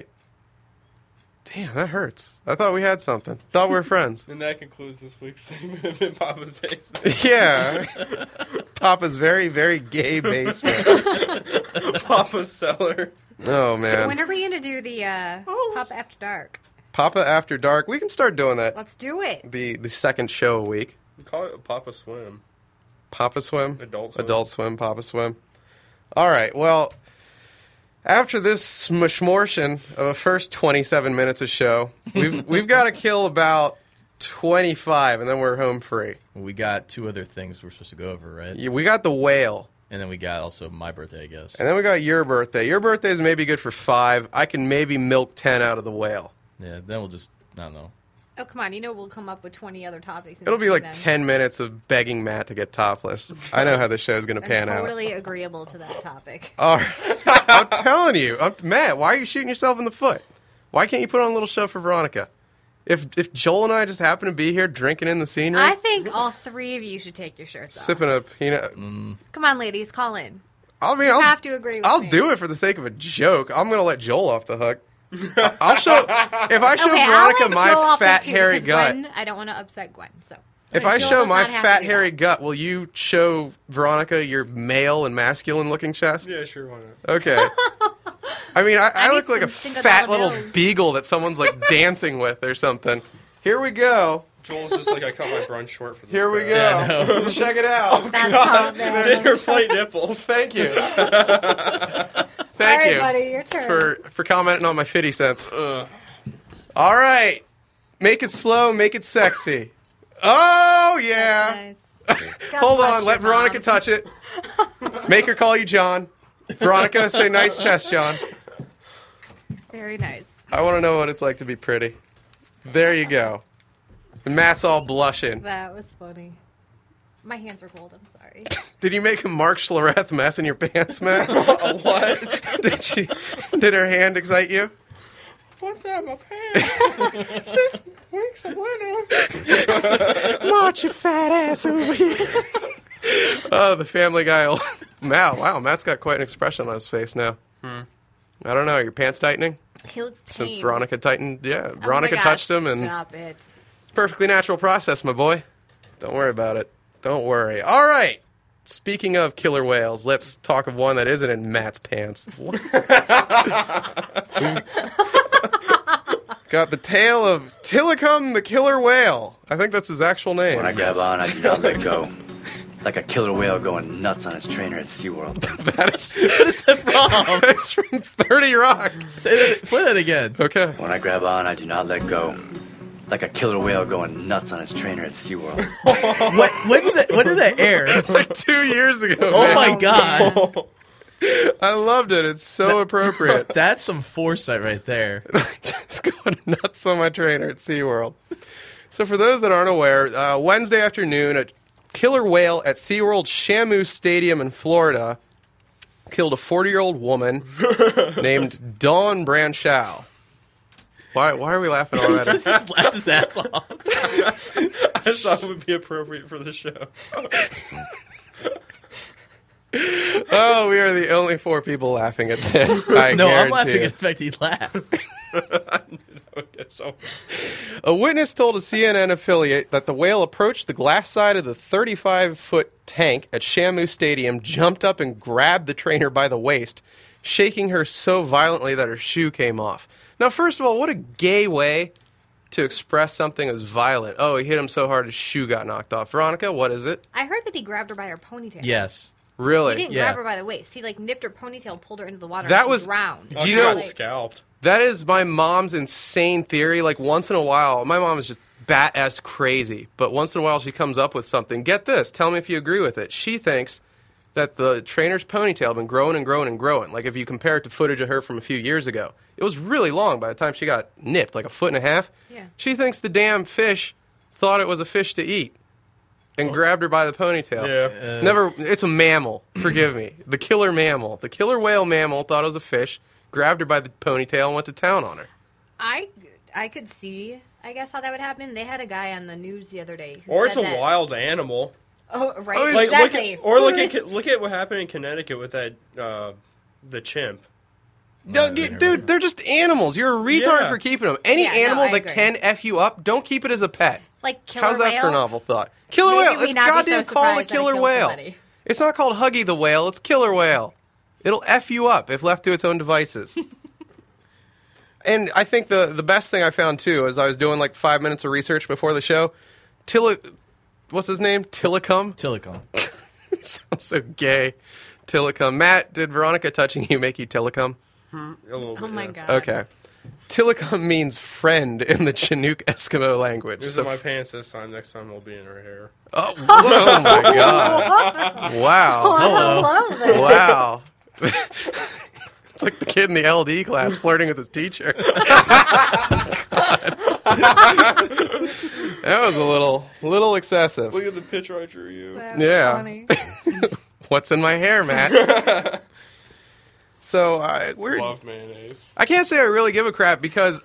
[SPEAKER 2] Damn, that hurts. I thought we had something. Thought we were friends.
[SPEAKER 5] And that concludes this week's segment in Papa's Basement.
[SPEAKER 2] Yeah. Papa's very, very gay basement.
[SPEAKER 5] Papa's Cellar.
[SPEAKER 2] Oh, man.
[SPEAKER 3] When are we going to do the Pop After Dark?
[SPEAKER 2] Papa After Dark. We can start doing that.
[SPEAKER 3] Let's do it.
[SPEAKER 2] The second show a week.
[SPEAKER 5] We call it Papa Swim.
[SPEAKER 2] Papa Swim?
[SPEAKER 5] Adult Swim.
[SPEAKER 2] Adult Swim, Papa Swim. All right, well, after this smishmortion of a first 27 minutes of show, we've got to kill about 25, and then we're home free.
[SPEAKER 4] We got two other things we're supposed to go over, right?
[SPEAKER 2] Yeah, we got the whale,
[SPEAKER 4] And then we got also my birthday, I guess.
[SPEAKER 2] and then we got your birthday. Your birthday is maybe good for 5. I can maybe milk 10 out of the whale.
[SPEAKER 4] Yeah, then we'll just, I don't know.
[SPEAKER 3] Oh, come on. You know we'll come up with 20 other topics.
[SPEAKER 2] It'll be like 10 minutes of begging Matt to get topless. I know how this show's going to pan
[SPEAKER 3] I'm
[SPEAKER 2] out.
[SPEAKER 3] totally agreeable to that topic.
[SPEAKER 2] All right. I'm telling you. Matt, why are you shooting yourself in the foot? Why can't you put on a little show for Veronica? If Joel and I just happen to be here drinking in the scenery,
[SPEAKER 3] I think all 3 of you should take your shirts off.
[SPEAKER 2] sipping a peanut.
[SPEAKER 3] Come on, ladies. Call in.
[SPEAKER 2] I'll
[SPEAKER 3] have to agree with
[SPEAKER 2] I'll
[SPEAKER 3] me.
[SPEAKER 2] do it for the sake of a joke. I'm going to let Joel off the hook. I'll show. If I show
[SPEAKER 3] Okay,
[SPEAKER 2] Veronica
[SPEAKER 3] I'll let Joel
[SPEAKER 2] my
[SPEAKER 3] off
[SPEAKER 2] fat
[SPEAKER 3] it too,
[SPEAKER 2] hairy
[SPEAKER 3] because
[SPEAKER 2] gut,
[SPEAKER 3] Gwen, I don't want to upset Gwen. So
[SPEAKER 2] if
[SPEAKER 3] Joel
[SPEAKER 2] I show
[SPEAKER 3] does
[SPEAKER 2] my
[SPEAKER 3] not have
[SPEAKER 2] fat
[SPEAKER 3] to do
[SPEAKER 2] hairy
[SPEAKER 3] that.
[SPEAKER 2] gut, will you show Veronica your male and masculine looking chest?
[SPEAKER 5] Yeah, sure, why not?
[SPEAKER 2] Okay. I mean, I
[SPEAKER 3] need
[SPEAKER 2] look like a
[SPEAKER 3] some single
[SPEAKER 2] fat
[SPEAKER 3] dollar
[SPEAKER 2] little
[SPEAKER 3] bills.
[SPEAKER 2] beagle that someone's like dancing with or something. Here we go.
[SPEAKER 5] Joel's just like, I cut my brunch short for this.
[SPEAKER 2] Here we go.
[SPEAKER 5] guy.
[SPEAKER 4] Yeah,
[SPEAKER 2] Check it out.
[SPEAKER 3] That's how bad.
[SPEAKER 5] Dinner plate nipples.
[SPEAKER 2] Thank you.
[SPEAKER 3] All
[SPEAKER 2] Thank
[SPEAKER 3] right,
[SPEAKER 2] you
[SPEAKER 3] buddy, your turn.
[SPEAKER 2] for commenting on my fitty sense. All right. Make it slow, make it sexy. Oh, yeah.
[SPEAKER 3] Nice. God
[SPEAKER 2] Hold
[SPEAKER 3] bless
[SPEAKER 2] on.
[SPEAKER 3] your
[SPEAKER 2] Let Veronica
[SPEAKER 3] mom.
[SPEAKER 2] touch it. Make her call you John. Veronica, say nice chest, John.
[SPEAKER 3] Very nice.
[SPEAKER 2] I want to know what it's like to be pretty. There you go. And Matt's all blushing.
[SPEAKER 3] That was funny. My hands are cold. I'm sorry.
[SPEAKER 2] Did you make a Mark Schlereth mess in your pants, Matt?
[SPEAKER 5] What?
[SPEAKER 2] Did her hand excite you?
[SPEAKER 5] What's that in my pants? 6 weeks of winter.
[SPEAKER 2] March your fat ass over here. Oh, the Family Guy. Matt, wow, Matt's got quite an expression on his face now. I don't know. Are your pants tightening?
[SPEAKER 3] He looks
[SPEAKER 2] Since
[SPEAKER 3] pained.
[SPEAKER 2] Veronica tightened, yeah,
[SPEAKER 3] Oh my
[SPEAKER 2] Veronica
[SPEAKER 3] gosh,
[SPEAKER 2] touched him, and
[SPEAKER 3] Stop it.
[SPEAKER 2] it's a perfectly natural process, my boy. Don't worry about it. Don't worry. All right. Speaking of killer whales, let's talk of one that isn't in Matt's pants. Got the tale of Tilikum the killer whale. I think that's his actual name.
[SPEAKER 10] When I grab on, I do not let go. Like a killer whale going nuts on his trainer at SeaWorld.
[SPEAKER 2] What is
[SPEAKER 4] that from?
[SPEAKER 2] It's from 30 Rock.
[SPEAKER 4] Play that again.
[SPEAKER 2] Okay.
[SPEAKER 10] When I grab on, I do not let go. Like a killer whale going nuts on his trainer at SeaWorld.
[SPEAKER 4] When did that air?
[SPEAKER 2] Like 2 years ago.
[SPEAKER 4] Oh
[SPEAKER 2] man.
[SPEAKER 4] my god.
[SPEAKER 2] I loved it. It's so appropriate.
[SPEAKER 4] That's some foresight right there.
[SPEAKER 2] Just going nuts on my trainer at SeaWorld. So for those that aren't aware, Wednesday afternoon, a killer whale at SeaWorld Shamu Stadium in Florida killed a 40-year-old woman named Dawn Branchow. Why are we laughing all that?
[SPEAKER 4] Just laughed his ass off.
[SPEAKER 5] I thought it would be appropriate for the show.
[SPEAKER 2] Oh, we are the only 4 people laughing at this. I
[SPEAKER 4] No, I'm
[SPEAKER 2] guarantee
[SPEAKER 4] laughing
[SPEAKER 2] it.
[SPEAKER 4] at the fact he laughed.
[SPEAKER 2] A witness told a CNN affiliate that the whale approached the glass side of the 35-foot tank at Shamu Stadium, jumped up and grabbed the trainer by the waist, shaking her so violently that her shoe came off. Now, first of all, what a gay way to express something as violent. Oh, he hit him so hard his shoe got knocked off. Veronica, what is it?
[SPEAKER 3] I heard that he grabbed her by her ponytail.
[SPEAKER 4] Yes.
[SPEAKER 2] Really?
[SPEAKER 3] He didn't grab her by the waist. He nipped her ponytail and pulled her into the water.
[SPEAKER 2] That
[SPEAKER 3] and
[SPEAKER 2] was
[SPEAKER 3] she drowned.
[SPEAKER 2] Do you know?
[SPEAKER 5] Scalped.
[SPEAKER 2] That is my mom's insane theory. Like, once in a while, my mom is just bat-ass crazy, but once in a while she comes up with something. Get this. Tell me if you agree with it. She thinks that the trainer's ponytail had been growing and growing and growing. Like, if you compare it to footage of her from a few years ago, it was really long by the time she got nipped, like a foot and a half.
[SPEAKER 3] Yeah.
[SPEAKER 2] She thinks the damn fish thought it was a fish to eat and grabbed her by the ponytail.
[SPEAKER 5] Yeah.
[SPEAKER 2] Never. It's a mammal. Forgive me. The killer mammal. The killer whale mammal thought it was a fish, grabbed her by the ponytail, and went to town on her.
[SPEAKER 3] I could see, I guess, how that would happen. They had a guy on the news the other day who
[SPEAKER 5] Or
[SPEAKER 3] said
[SPEAKER 5] it's a wild animal.
[SPEAKER 3] Oh, right.
[SPEAKER 2] Oh,
[SPEAKER 3] exactly.
[SPEAKER 5] Look at what happened in Connecticut with that the chimp.
[SPEAKER 2] Dude, they're just animals. You're a retard
[SPEAKER 5] Yeah.
[SPEAKER 2] for keeping them. Any
[SPEAKER 3] Yeah, no,
[SPEAKER 2] animal
[SPEAKER 3] I
[SPEAKER 2] that
[SPEAKER 3] agree.
[SPEAKER 2] can F you up, don't keep it as a pet.
[SPEAKER 3] Like killer
[SPEAKER 2] How's that
[SPEAKER 3] whale?
[SPEAKER 2] for a novel thought? Killer
[SPEAKER 3] Maybe
[SPEAKER 2] whale.
[SPEAKER 3] we
[SPEAKER 2] It's
[SPEAKER 3] not be
[SPEAKER 2] goddamn
[SPEAKER 3] so
[SPEAKER 2] called a
[SPEAKER 3] surprised that it
[SPEAKER 2] killer
[SPEAKER 3] killed
[SPEAKER 2] whale.
[SPEAKER 3] somebody.
[SPEAKER 2] It's not called Huggy the whale. It's killer whale. It'll F you up if left to its own devices. And I think the best thing I found, too, as I was doing like 5 minutes of research before the show, what's his name? Tilikum?
[SPEAKER 4] Tilikum.
[SPEAKER 2] It sounds so gay. Tilikum. Matt, did Veronica touching you make you Tilikum?
[SPEAKER 5] A little bit,
[SPEAKER 3] Oh my
[SPEAKER 5] yeah.
[SPEAKER 3] god.
[SPEAKER 2] Okay. Tilikum means friend in the Chinook Eskimo language.
[SPEAKER 5] These
[SPEAKER 2] So
[SPEAKER 5] are my pants this time. Next time they'll be in her hair.
[SPEAKER 2] oh my god. Wow.
[SPEAKER 4] Hello.
[SPEAKER 3] love it.
[SPEAKER 2] Wow. It's like the kid in the LD class flirting with his teacher. That was a little excessive.
[SPEAKER 5] Look at the picture I drew you.
[SPEAKER 2] Yeah. What's in my hair, Matt? So we're.
[SPEAKER 5] Love mayonnaise.
[SPEAKER 2] I can't say I really give a crap because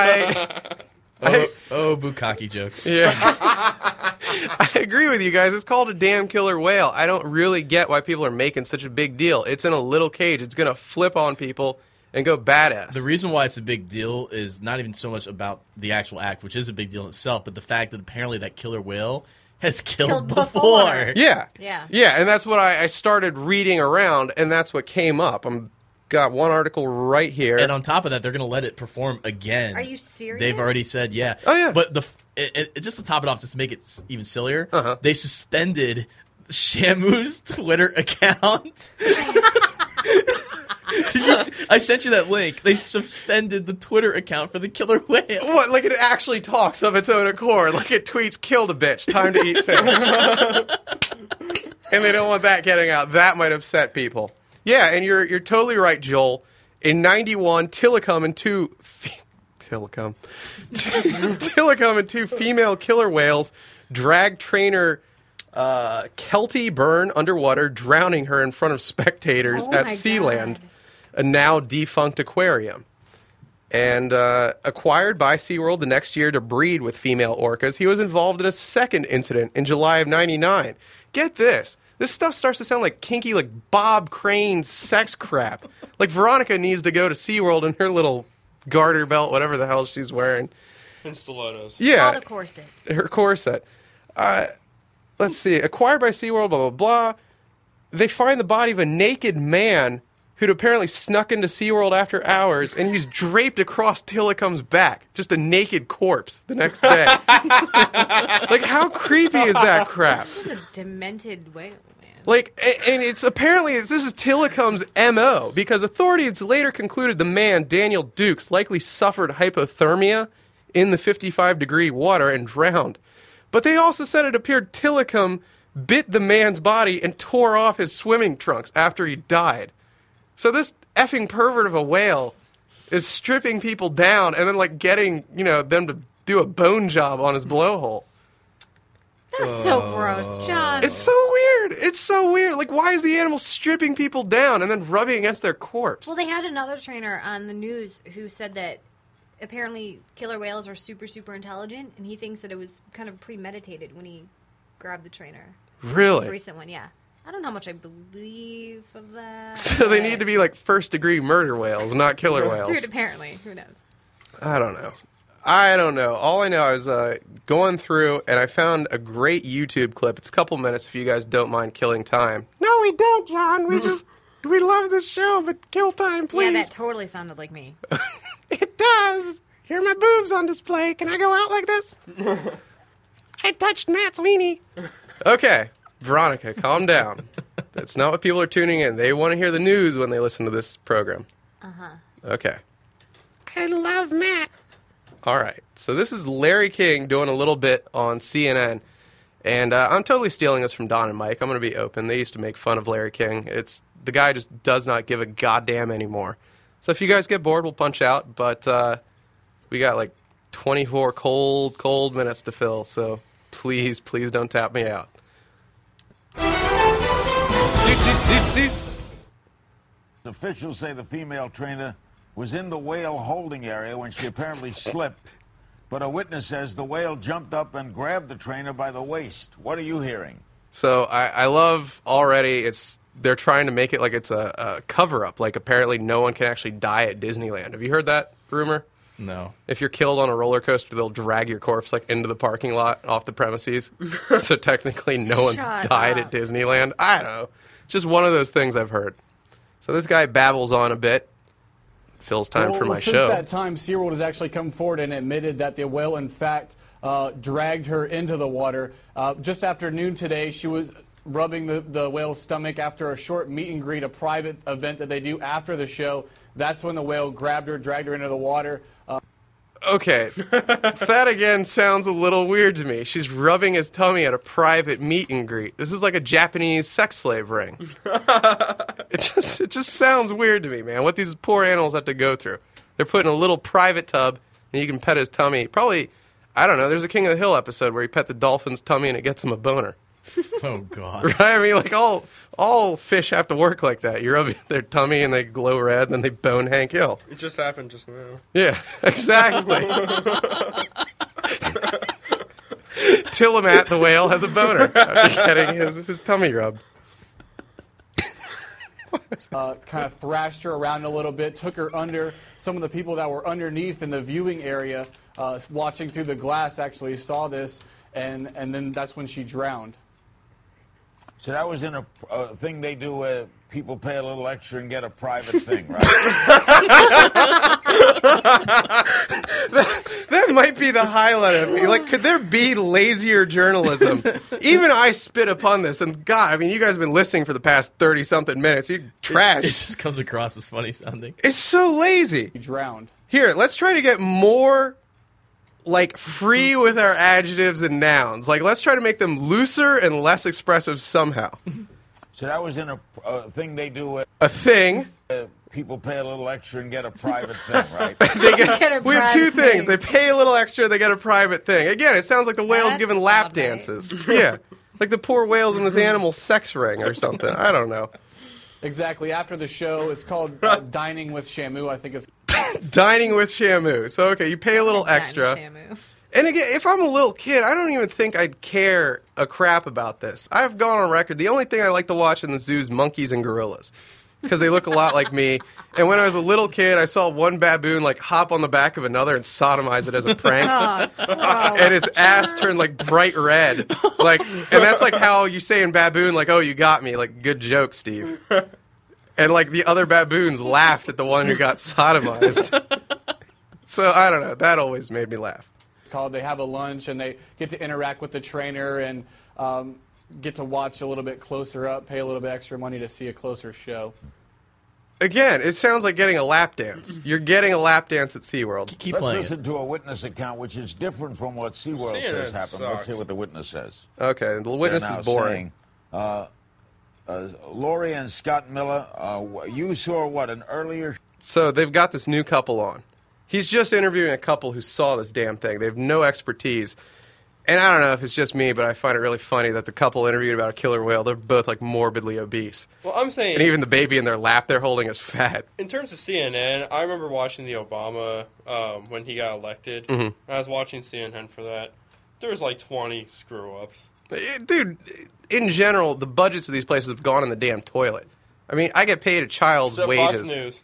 [SPEAKER 4] Bukkake jokes.
[SPEAKER 2] Yeah. I agree with you guys. It's called a damn killer whale. I don't really get why people are making such a big deal. It's in a little cage. It's going to flip on people and go badass.
[SPEAKER 4] The reason why it's a big deal is not even so much about the actual act, which is a big deal in itself, but the fact that apparently that killer whale has killed before.
[SPEAKER 2] Yeah.
[SPEAKER 3] Yeah.
[SPEAKER 2] Yeah, and that's what I started reading around, and that's what came up. Got one article right here.
[SPEAKER 4] And on top of that, they're going to let it perform again.
[SPEAKER 3] Are you serious?
[SPEAKER 4] They've already said, yeah.
[SPEAKER 2] Oh, yeah.
[SPEAKER 4] But just to top it off, just to make it even sillier,
[SPEAKER 2] Uh-huh.
[SPEAKER 4] they suspended Shamu's Twitter account. I sent you that link. They suspended the Twitter account for the killer whale.
[SPEAKER 2] What? Like it actually talks of its own accord. Like it tweets, "Killed a bitch. Time to eat fish." And they don't want that getting out. That might upset people. Yeah, and you're totally right, Joel. In '91, Tilikum and two female killer whales dragged trainer Kelty Byrne underwater, drowning her in front of spectators at Sealand, a now defunct aquarium. And acquired by SeaWorld the next year to breed with female orcas, he was involved in a second incident in July of '99. Get this. This stuff starts to sound like kinky, like Bob Crane sex crap. Like Veronica needs to go to SeaWorld in her little garter belt, whatever the hell she's wearing.
[SPEAKER 5] And stilettos.
[SPEAKER 2] Yeah.
[SPEAKER 3] Called a corset.
[SPEAKER 2] Her corset. let's see, acquired by SeaWorld, blah, blah, blah. They find the body of a naked man who'd apparently snuck into SeaWorld after hours, and he's draped across Tilikum's back. Just a naked corpse the next day. Like, how creepy is that crap?
[SPEAKER 3] This is a demented whale, man.
[SPEAKER 2] Like, and it's apparently, this is Tilikum's M.O., because authorities later concluded the man, Daniel Dukes, likely suffered hypothermia in the 55-degree water and drowned. But they also said it appeared Tilikum bit the man's body and tore off his swimming trunks after he died. So this effing pervert of a whale is stripping people down and then, like, getting, them to do a bone job on his blowhole.
[SPEAKER 3] That's so gross, John.
[SPEAKER 2] It's so weird. It's so weird. Like, why is the animal stripping people down and then rubbing against their corpse?
[SPEAKER 3] Well, they had another trainer on the news who said that apparently killer whales are super, super intelligent, and he thinks that it was kind of premeditated when he grabbed the trainer.
[SPEAKER 2] Really?
[SPEAKER 3] This recent one, yeah. I don't know how much I believe of that.
[SPEAKER 2] So they need to be like first-degree murder whales, not killer whales.
[SPEAKER 3] Dude, apparently. Who knows?
[SPEAKER 2] I don't know. All I know, I was going through, and I found a great YouTube clip. It's a couple minutes if you guys don't mind killing time. No, we don't, John. We love this show, but kill time, please.
[SPEAKER 3] Yeah, that totally sounded like me.
[SPEAKER 2] It does. Here are my boobs on display. Can I go out like this? I touched Matt's weenie. Okay. Veronica, calm down. That's not what people are tuning in. They want to hear the news when they listen to this program.
[SPEAKER 3] Uh-huh.
[SPEAKER 2] Okay. I love Matt. All right. So this is Larry King doing a little bit on CNN. And I'm totally stealing this from Don and Mike. I'm going to be open. They used to make fun of Larry King. The guy just does not give a goddamn anymore. So if you guys get bored, we'll punch out. But we got like 24 cold minutes to fill. So please don't tap me out.
[SPEAKER 11] Officials say the female trainer was in the whale holding area when she apparently slipped, but a witness says the whale jumped up and grabbed the trainer by the waist. What are you hearing?
[SPEAKER 2] So I love already, they're trying to make it like it's a cover-up, like apparently no one can actually die at Disneyland. Have you heard that rumor?
[SPEAKER 4] No.
[SPEAKER 2] If you're killed on a roller coaster, they'll drag your corpse like into the parking lot off the premises. So technically no one's died at Disneyland. I don't know. It's just one of those things I've heard. So this guy babbles on a bit. Fills time for my show.
[SPEAKER 12] Since that time, SeaWorld has actually come forward and admitted that the whale, in fact, dragged her into the water. Just after noon today, she was rubbing the whale's stomach after a short meet and greet, a private event that they do after the show. That's when the whale grabbed her, dragged her into the water.
[SPEAKER 2] Okay, that again sounds a little weird to me. She's rubbing his tummy at a private meet and greet. This is like a Japanese sex slave ring. It just sounds weird to me, man, what these poor animals have to go through. They're put in a little private tub, and you can pet his tummy. Probably, I don't know, there's a King of the Hill episode where he pet the dolphin's tummy and it gets him a boner.
[SPEAKER 4] Oh, God.
[SPEAKER 2] Right? I mean, like, all fish have to work like that. You rub their tummy and they glow red, and then they bone Hank Hill.
[SPEAKER 5] It just happened just now.
[SPEAKER 2] Yeah, exactly. Tillamat the whale has a boner after getting his tummy rubbed.
[SPEAKER 12] Kind of thrashed her around a little bit, took her under. Some of the people that were underneath in the viewing area, watching through the glass, actually saw this, and then that's when she drowned.
[SPEAKER 11] So that was in a thing they do where people pay a little extra and get a private thing, right?
[SPEAKER 2] That might be the highlight of me. Like, could there be lazier journalism? Even I spit upon this, and God, I mean, you guys have been listening for the past 30-something minutes. You trash.
[SPEAKER 4] It just comes across as funny sounding.
[SPEAKER 2] It's so lazy.
[SPEAKER 12] She drowned.
[SPEAKER 2] Here, let's try to get more, like, free with our adjectives and nouns. Like, let's try to make them looser and less expressive somehow.
[SPEAKER 11] So that was in a thing they do where
[SPEAKER 2] a thing.
[SPEAKER 11] People pay a little extra and get a private thing, right?
[SPEAKER 2] We have two things. They pay a little extra, they get a private thing. Again, it sounds like the whale's giving lap dances. Yeah. Like the poor whale's in this animal sex ring or something. I don't know.
[SPEAKER 12] Exactly. After the show, it's called Dining with Shamu. I think it's
[SPEAKER 2] Dining with Shamu. So, okay, you pay a little extra. And again, if I'm a little kid, I don't even think I'd care a crap about this. I've gone on record. The only thing I like to watch in the zoo is monkeys and gorillas. because they look a lot like me. And when I was a little kid, I saw one baboon like hop on the back of another and sodomize it as a prank. And his ass turned like bright red. Like, and that's like how you say in baboon, like, "Oh, you got me." Like, good joke, Steve. And like the other baboons laughed at the one who got sodomized. So I don't know. That always made me laugh.
[SPEAKER 12] They have a lunch and they get to interact with the trainer and get to watch a little bit closer up, pay a little bit extra money to see a closer show.
[SPEAKER 2] Again, it sounds like getting a lap dance. You're getting a lap dance at SeaWorld.
[SPEAKER 11] Let's listen to a witness account, which is different from what SeaWorld says happened. Let's hear what the witness says.
[SPEAKER 2] Okay, the witness is boring.
[SPEAKER 11] Lori and Scott Miller, you saw what, an earlier...
[SPEAKER 2] So they've got this new couple on. He's just interviewing a couple who saw this damn thing. They have no expertise. And I don't know if it's just me, but I find it really funny that the couple interviewed about a killer whale, they're both like morbidly obese.
[SPEAKER 5] Well, I'm saying...
[SPEAKER 2] And even the baby in their lap they're holding is fat.
[SPEAKER 5] In terms of CNN, I remember watching the Obama when he got elected.
[SPEAKER 2] Mhm.
[SPEAKER 5] I was watching CNN for that. There was like 20 screw-ups.
[SPEAKER 2] Dude, in general, the budgets of these places have gone in the damn toilet. I mean, I get paid a child's
[SPEAKER 5] Except
[SPEAKER 2] wages.
[SPEAKER 5] Fox News.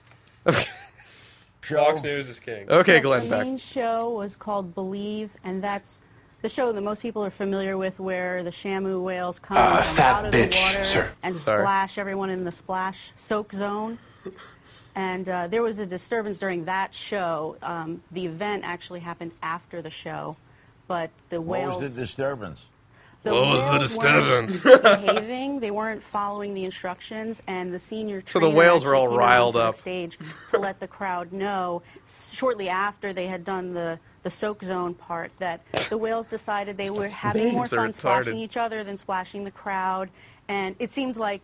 [SPEAKER 5] Fox News is king.
[SPEAKER 2] Okay, Glenn
[SPEAKER 13] The
[SPEAKER 2] Beck.
[SPEAKER 13] main show was called Believe, and that's the show that most people are familiar with, where the Shamu whales come out of the water and splash everyone in the splash soak zone. And there was a disturbance during that show. The event actually happened after the show, but the whales...
[SPEAKER 11] What was the disturbance?
[SPEAKER 13] The
[SPEAKER 2] What was the
[SPEAKER 13] whales
[SPEAKER 2] disturbance?
[SPEAKER 13] weren't behaving. They weren't following the instructions, and the senior
[SPEAKER 2] So the
[SPEAKER 13] trainer
[SPEAKER 2] whales were all
[SPEAKER 13] actually came
[SPEAKER 2] riled
[SPEAKER 13] onto
[SPEAKER 2] up.
[SPEAKER 13] the stage to let the crowd know shortly after they had done the soak zone part that the whales decided they were having more
[SPEAKER 2] names are
[SPEAKER 13] fun splashing
[SPEAKER 2] retarded.
[SPEAKER 13] each other than splashing the crowd, and it seemed like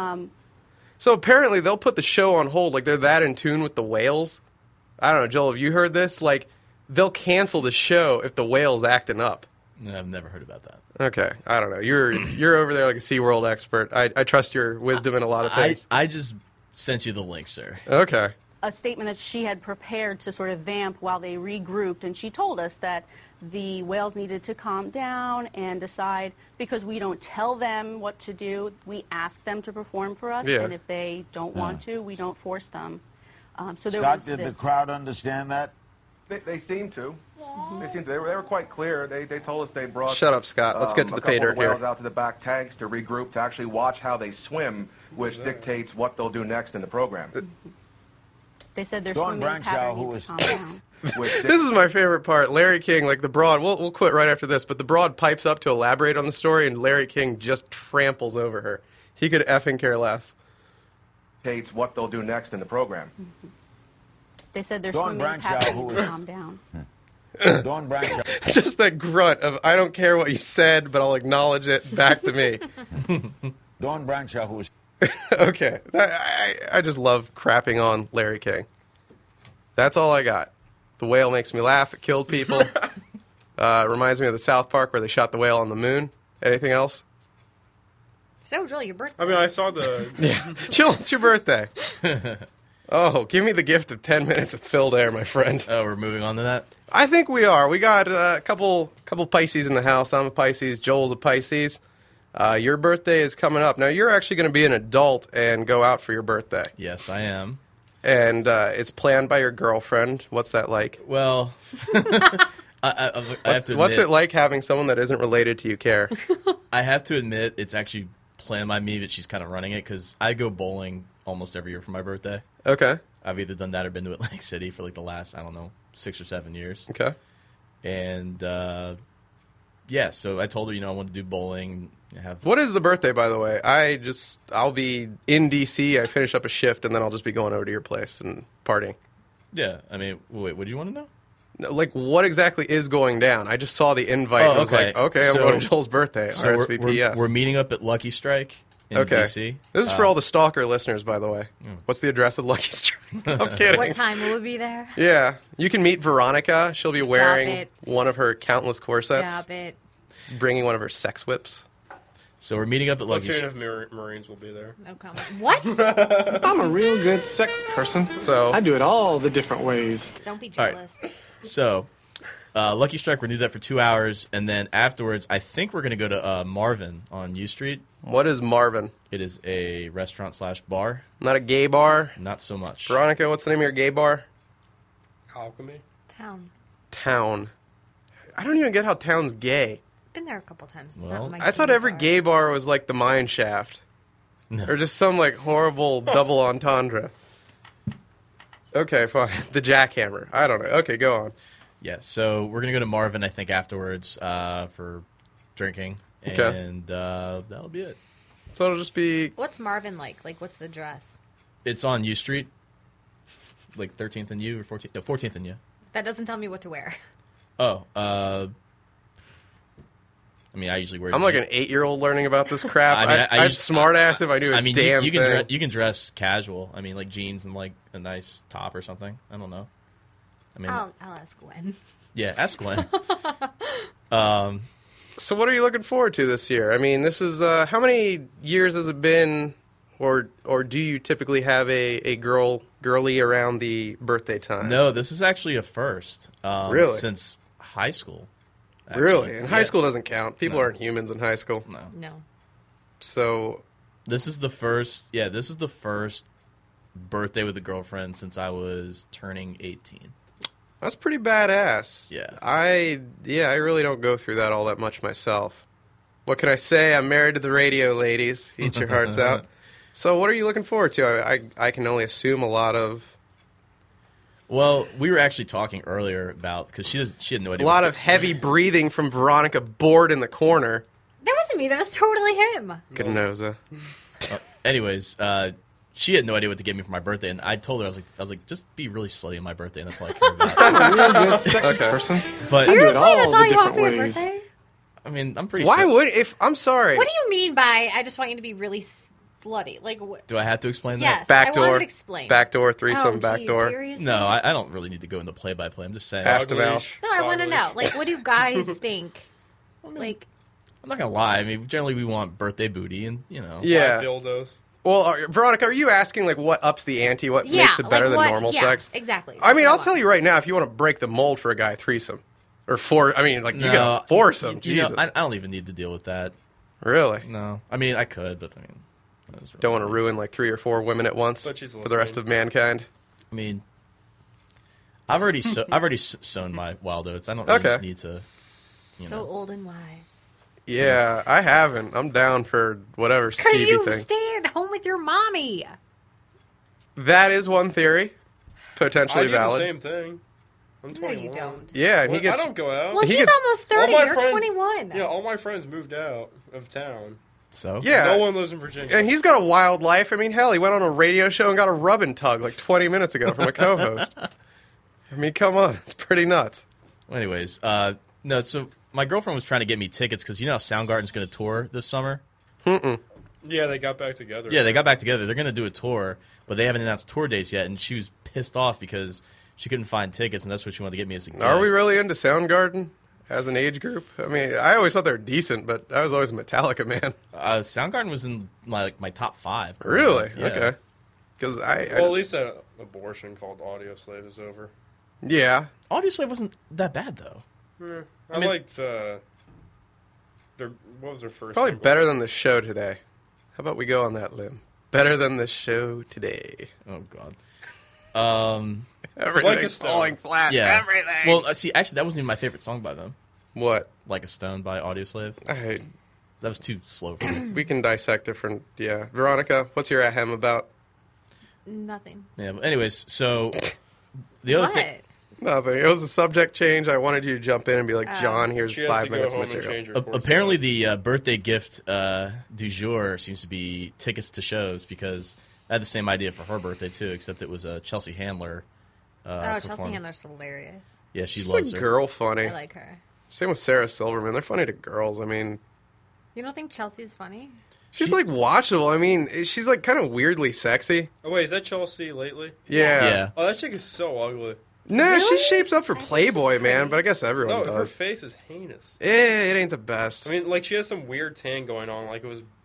[SPEAKER 2] So apparently they'll put the show on hold, like they're that in tune with the whales. I don't know, Joel, have you heard this? Like, they'll cancel the show if the whale's acting up.
[SPEAKER 4] No, I've never heard about that.
[SPEAKER 2] Okay, I don't know. You're over there like a SeaWorld expert. I trust your wisdom in a lot of things.
[SPEAKER 4] I just sent you the link, sir.
[SPEAKER 2] Okay.
[SPEAKER 13] a statement that she had prepared to sort of vamp while they regrouped, and she told us that the whales needed to calm down and decide, because we don't tell them what to do, we ask them to perform for us,
[SPEAKER 11] Yeah.
[SPEAKER 13] and if they don't want to, we don't force them. So there
[SPEAKER 11] Scott,
[SPEAKER 13] was
[SPEAKER 11] did
[SPEAKER 13] this.
[SPEAKER 11] the crowd understand that?
[SPEAKER 14] They seem to. They seem to. They were quite clear. They told us they brought.
[SPEAKER 2] Shut up, Scott. Let's get to the pay
[SPEAKER 14] a couple
[SPEAKER 2] dirt
[SPEAKER 14] of whales
[SPEAKER 2] here.
[SPEAKER 14] out to the back tanks to regroup, to actually watch how they swim, which dictates what they'll do next in the program.
[SPEAKER 13] They said their
[SPEAKER 11] Dawn
[SPEAKER 13] swimming
[SPEAKER 11] Branchow,
[SPEAKER 13] pattern
[SPEAKER 11] who
[SPEAKER 13] needs to
[SPEAKER 11] was-
[SPEAKER 13] calm down.
[SPEAKER 2] This is my favorite part. Larry King, like the broad, we'll quit right after this, but the broad pipes up to elaborate on the story, and Larry King just tramples over her. He could effing care less.
[SPEAKER 14] Dictates what they'll do next in the program.
[SPEAKER 13] They said their
[SPEAKER 11] Dawn
[SPEAKER 13] swimming
[SPEAKER 11] Branchow,
[SPEAKER 13] pattern
[SPEAKER 11] who
[SPEAKER 13] needs
[SPEAKER 11] was-
[SPEAKER 13] to calm down.
[SPEAKER 11] Dawn Branchow.
[SPEAKER 2] Just that grunt of, I don't care what you said, but I'll acknowledge it back to me.
[SPEAKER 11] Dawn Branchow, who was...
[SPEAKER 2] Okay. I just love crapping on Larry King. That's all I got. The whale makes me laugh. It killed people. Reminds me of the South Park where they shot the whale on the moon. Anything else?
[SPEAKER 3] So, Joel, your birthday.
[SPEAKER 5] I mean, I saw the...
[SPEAKER 2] Yeah. Jill, it's your birthday. Oh, give me the gift of 10 minutes of filled air, my friend.
[SPEAKER 4] Oh, we're moving on to that?
[SPEAKER 2] I think we are. We got a couple Pisces in the house. I'm a Pisces. Joel's a Pisces. Your birthday is coming up. Now, you're actually going to be an adult and go out for your birthday.
[SPEAKER 4] Yes, I am.
[SPEAKER 2] And it's planned by your girlfriend. What's that like?
[SPEAKER 4] Well, I have to admit...
[SPEAKER 2] What's it like having someone that isn't related to you care?
[SPEAKER 4] I have to admit, it's actually planned by me, but she's kind of running it, because I go bowling almost every year for my birthday.
[SPEAKER 2] Okay.
[SPEAKER 4] I've either done that or been to Atlantic City for like the last, 6 or 7 years.
[SPEAKER 2] Okay.
[SPEAKER 4] And, yeah, so I told her, I want to do bowling.
[SPEAKER 2] What is the birthday, by the way? I'll be in D.C., I finish up a shift, and then I'll just be going over to your place and partying.
[SPEAKER 4] Yeah, I mean, wait, what do you want to know?
[SPEAKER 2] No, like, what exactly is going down? I just saw the invite.
[SPEAKER 4] Oh,
[SPEAKER 2] and I was like, okay, I'm going to Joel's birthday.
[SPEAKER 4] So
[SPEAKER 2] RSVP, yes.
[SPEAKER 4] we're meeting up at Lucky Strike in D.C.
[SPEAKER 2] This is for all the stalker listeners, by the way. What's the address of Lucky Strike? I'm kidding.
[SPEAKER 3] What time will it be there?
[SPEAKER 2] Yeah. You can meet Veronica. She'll be wearing
[SPEAKER 3] it.
[SPEAKER 2] one of her countless corsets.
[SPEAKER 3] Stop it.
[SPEAKER 2] Bringing one of her sex whips.
[SPEAKER 4] So we're meeting up at Lucky
[SPEAKER 5] Platoon of Marines will be there.
[SPEAKER 3] No comment. What?
[SPEAKER 7] I'm a real good sex person.
[SPEAKER 2] So
[SPEAKER 7] I do it all the different ways.
[SPEAKER 3] Don't be
[SPEAKER 4] All right.
[SPEAKER 3] jealous.
[SPEAKER 4] So, Lucky Strike renewed that for 2 hours, and then afterwards, I think we're going to go to Marvin on U Street.
[SPEAKER 2] What is Marvin?
[SPEAKER 4] It is a restaurant/bar.
[SPEAKER 2] Not a gay bar?
[SPEAKER 4] Not so much.
[SPEAKER 2] Veronica, what's the name of your gay bar?
[SPEAKER 5] Alchemy?
[SPEAKER 3] Town.
[SPEAKER 2] I don't even get how Town's gay.
[SPEAKER 3] Been there a couple times. It's
[SPEAKER 4] Well,
[SPEAKER 3] not my
[SPEAKER 2] I thought
[SPEAKER 3] gay
[SPEAKER 2] every
[SPEAKER 3] bar.
[SPEAKER 2] gay bar was like the Mine Shaft.
[SPEAKER 4] No.
[SPEAKER 2] Or just some like horrible double entendre. Okay, fine. The Jackhammer. I don't know. Okay, go on.
[SPEAKER 4] Yeah, so we're going to go to Marvin, I think, afterwards for drinking.
[SPEAKER 2] Okay.
[SPEAKER 4] And that'll be it.
[SPEAKER 2] So it'll just be...
[SPEAKER 3] What's Marvin like? Like, what's the dress?
[SPEAKER 4] It's on U Street. Like 13th and U or 14th? No, 14th and U.
[SPEAKER 3] That doesn't tell me what to wear.
[SPEAKER 4] Oh, I mean, I usually wear...
[SPEAKER 2] I'm like an 8-year-old learning about this crap. I'd
[SPEAKER 4] used-
[SPEAKER 2] smart ass if I knew a damn
[SPEAKER 4] you
[SPEAKER 2] thing.
[SPEAKER 4] you can dress casual. I mean, like jeans and like a nice top or something. I don't know. I mean,
[SPEAKER 3] I'll ask Gwen.
[SPEAKER 4] yeah, ask Gwen.
[SPEAKER 2] So what are you looking forward to this year? I mean, this is... how many years has it been, or do you typically have a girly around the birthday time?
[SPEAKER 4] No, this is actually a first.
[SPEAKER 2] Really?
[SPEAKER 4] Since high school. Actually.
[SPEAKER 2] Really? And high
[SPEAKER 4] Yeah.
[SPEAKER 2] school doesn't count. People
[SPEAKER 4] No.
[SPEAKER 2] aren't humans in high school.
[SPEAKER 4] No.
[SPEAKER 2] So...
[SPEAKER 4] This is the first... Yeah, this is the first birthday with a girlfriend since I was turning 18.
[SPEAKER 2] That's pretty badass.
[SPEAKER 4] Yeah.
[SPEAKER 2] I really don't go through that all that much myself. What can I say? I'm married to the radio, ladies. Eat your hearts out. So what are you looking forward to? I can only assume a lot of...
[SPEAKER 4] Well, we were actually talking earlier about... Because she had no
[SPEAKER 2] A
[SPEAKER 4] idea.
[SPEAKER 2] lot of heavy breathing from Veronica bored in the corner.
[SPEAKER 3] That wasn't me. That was totally him.
[SPEAKER 2] Gnoza.
[SPEAKER 4] Anyways, she had no idea what to get me for my birthday, and I told her, I was like, just be really slutty on my birthday, and that's all I care about.
[SPEAKER 7] I'm a really good sex person.
[SPEAKER 4] But
[SPEAKER 7] I do it
[SPEAKER 3] Seriously?
[SPEAKER 7] all
[SPEAKER 3] That's
[SPEAKER 7] the
[SPEAKER 3] all you want
[SPEAKER 7] different
[SPEAKER 3] for your
[SPEAKER 7] ways.
[SPEAKER 3] birthday?
[SPEAKER 4] I mean, I'm pretty
[SPEAKER 2] Why
[SPEAKER 4] sure.
[SPEAKER 2] would... I'm sorry.
[SPEAKER 3] What do you mean by I just want you to be really slutty? Like, what?
[SPEAKER 4] Do I have to explain
[SPEAKER 3] Yes,
[SPEAKER 4] that?
[SPEAKER 3] I wanted to explain.
[SPEAKER 2] Backdoor, threesome,
[SPEAKER 3] Oh,
[SPEAKER 2] backdoor.
[SPEAKER 3] geez, seriously?
[SPEAKER 4] No, I don't really need to go into play-by-play. I'm just saying.
[SPEAKER 2] Pass to mouth.
[SPEAKER 3] No, I want to know. Like, what do guys think? Like,
[SPEAKER 4] I'm not going to lie. I mean, generally we want birthday booty and, you know.
[SPEAKER 2] Yeah.
[SPEAKER 5] Dildos.
[SPEAKER 2] Well, Veronica, are you asking, like, what ups the ante? What
[SPEAKER 3] yeah,
[SPEAKER 2] makes it better
[SPEAKER 3] like
[SPEAKER 2] than
[SPEAKER 3] what,
[SPEAKER 2] normal
[SPEAKER 3] yeah,
[SPEAKER 2] sex?
[SPEAKER 3] Exactly.
[SPEAKER 2] I mean, I'll tell you right now, if you want to break the mold for a guy, threesome. Or you gotta force him.
[SPEAKER 4] You know,
[SPEAKER 2] Jesus.
[SPEAKER 4] I don't even need to deal with that.
[SPEAKER 2] Really?
[SPEAKER 4] No. I mean, I could, but I mean...
[SPEAKER 2] Don't want to ruin, like, 3 or 4 women at once
[SPEAKER 5] But she's
[SPEAKER 2] for the rest of mankind.
[SPEAKER 4] I mean, I've already sown my wild oats. I don't really need to,
[SPEAKER 3] so old and wise.
[SPEAKER 2] Yeah, I haven't. I'm down for whatever
[SPEAKER 3] Because
[SPEAKER 2] Stevie
[SPEAKER 3] you
[SPEAKER 2] thing.
[SPEAKER 3] stay at home with your mommy.
[SPEAKER 2] That is one theory. Potentially
[SPEAKER 5] I do
[SPEAKER 2] valid.
[SPEAKER 5] the same thing. I'm
[SPEAKER 3] No,
[SPEAKER 5] 21.
[SPEAKER 3] you don't.
[SPEAKER 2] Yeah, and he
[SPEAKER 5] Well,
[SPEAKER 2] gets...
[SPEAKER 5] I don't go out.
[SPEAKER 3] Well,
[SPEAKER 2] He
[SPEAKER 3] he's
[SPEAKER 2] gets-
[SPEAKER 3] almost 30.
[SPEAKER 5] All my
[SPEAKER 3] You're
[SPEAKER 5] friends-
[SPEAKER 3] 21.
[SPEAKER 5] Yeah, all my friends moved out of town.
[SPEAKER 4] So?
[SPEAKER 2] Yeah.
[SPEAKER 5] No one lives in Virginia.
[SPEAKER 2] And he's got a wild life. I mean, hell, he went on a radio show and got a rub and tug like 20 minutes ago from a co-host. I mean, come on. It's pretty nuts.
[SPEAKER 4] Well, anyways, no, so my girlfriend was trying to get me tickets because you know how Soundgarden's going to tour this summer?
[SPEAKER 5] Yeah, they got back together.
[SPEAKER 4] Yeah, they got back together. They're going to do a tour, but they haven't announced tour dates yet, and she was pissed off because she couldn't find tickets, and that's what she wanted to get me as a gift.
[SPEAKER 2] Are we really into Soundgarden as an age group? I mean, I always thought they were decent, but I was always a Metallica man.
[SPEAKER 4] Soundgarden was in my top 5.
[SPEAKER 2] Really?
[SPEAKER 4] Yeah.
[SPEAKER 2] Okay. Because
[SPEAKER 5] At least that abortion called Audio Slave is over.
[SPEAKER 2] Yeah.
[SPEAKER 4] Audioslave wasn't that bad, though.
[SPEAKER 5] I
[SPEAKER 4] mean-
[SPEAKER 5] liked their... What was their first
[SPEAKER 2] Probably
[SPEAKER 5] single?
[SPEAKER 2] better than the show today. How about we go on that limb? Better than the show today.
[SPEAKER 4] Oh, God.
[SPEAKER 2] Everything's falling flat.
[SPEAKER 4] Yeah.
[SPEAKER 2] Everything.
[SPEAKER 4] Well, see, actually, that wasn't even my favorite song by them.
[SPEAKER 2] What?
[SPEAKER 4] Like a Stone by Audioslave. That was too slow for me.
[SPEAKER 2] We can dissect different... Yeah. Veronica, what's your ahem about?
[SPEAKER 3] Nothing.
[SPEAKER 4] Yeah, but anyways, so the other thing...
[SPEAKER 2] Nothing. It was a subject change. I wanted you to jump in and be like, John, here's
[SPEAKER 5] She has
[SPEAKER 2] 5
[SPEAKER 5] to go
[SPEAKER 2] minutes of
[SPEAKER 5] home and
[SPEAKER 2] material.
[SPEAKER 5] change her course
[SPEAKER 4] Apparently, the birthday gift du jour seems to be tickets to shows because I had the same idea for her birthday, too, except it was a Chelsea Handler
[SPEAKER 3] Chelsea
[SPEAKER 4] performance.
[SPEAKER 3] Handler's hilarious.
[SPEAKER 4] Yeah, she
[SPEAKER 2] She's
[SPEAKER 4] loves
[SPEAKER 2] like
[SPEAKER 4] her.
[SPEAKER 2] girl funny.
[SPEAKER 3] I like her.
[SPEAKER 2] Same with Sarah Silverman. They're funny to girls. I mean,
[SPEAKER 3] You don't think Chelsea's funny?
[SPEAKER 2] she's like watchable. I mean, she's like kind of weirdly sexy.
[SPEAKER 5] Oh, wait, is that Chelsea lately?
[SPEAKER 2] Yeah.
[SPEAKER 5] Oh, that chick is so ugly.
[SPEAKER 2] No, she shapes up for Playboy, man, but I guess everyone
[SPEAKER 5] No, her
[SPEAKER 2] does.
[SPEAKER 5] face is heinous.
[SPEAKER 2] It ain't the best.
[SPEAKER 5] I mean, like, she has some weird tan going on. Like, it was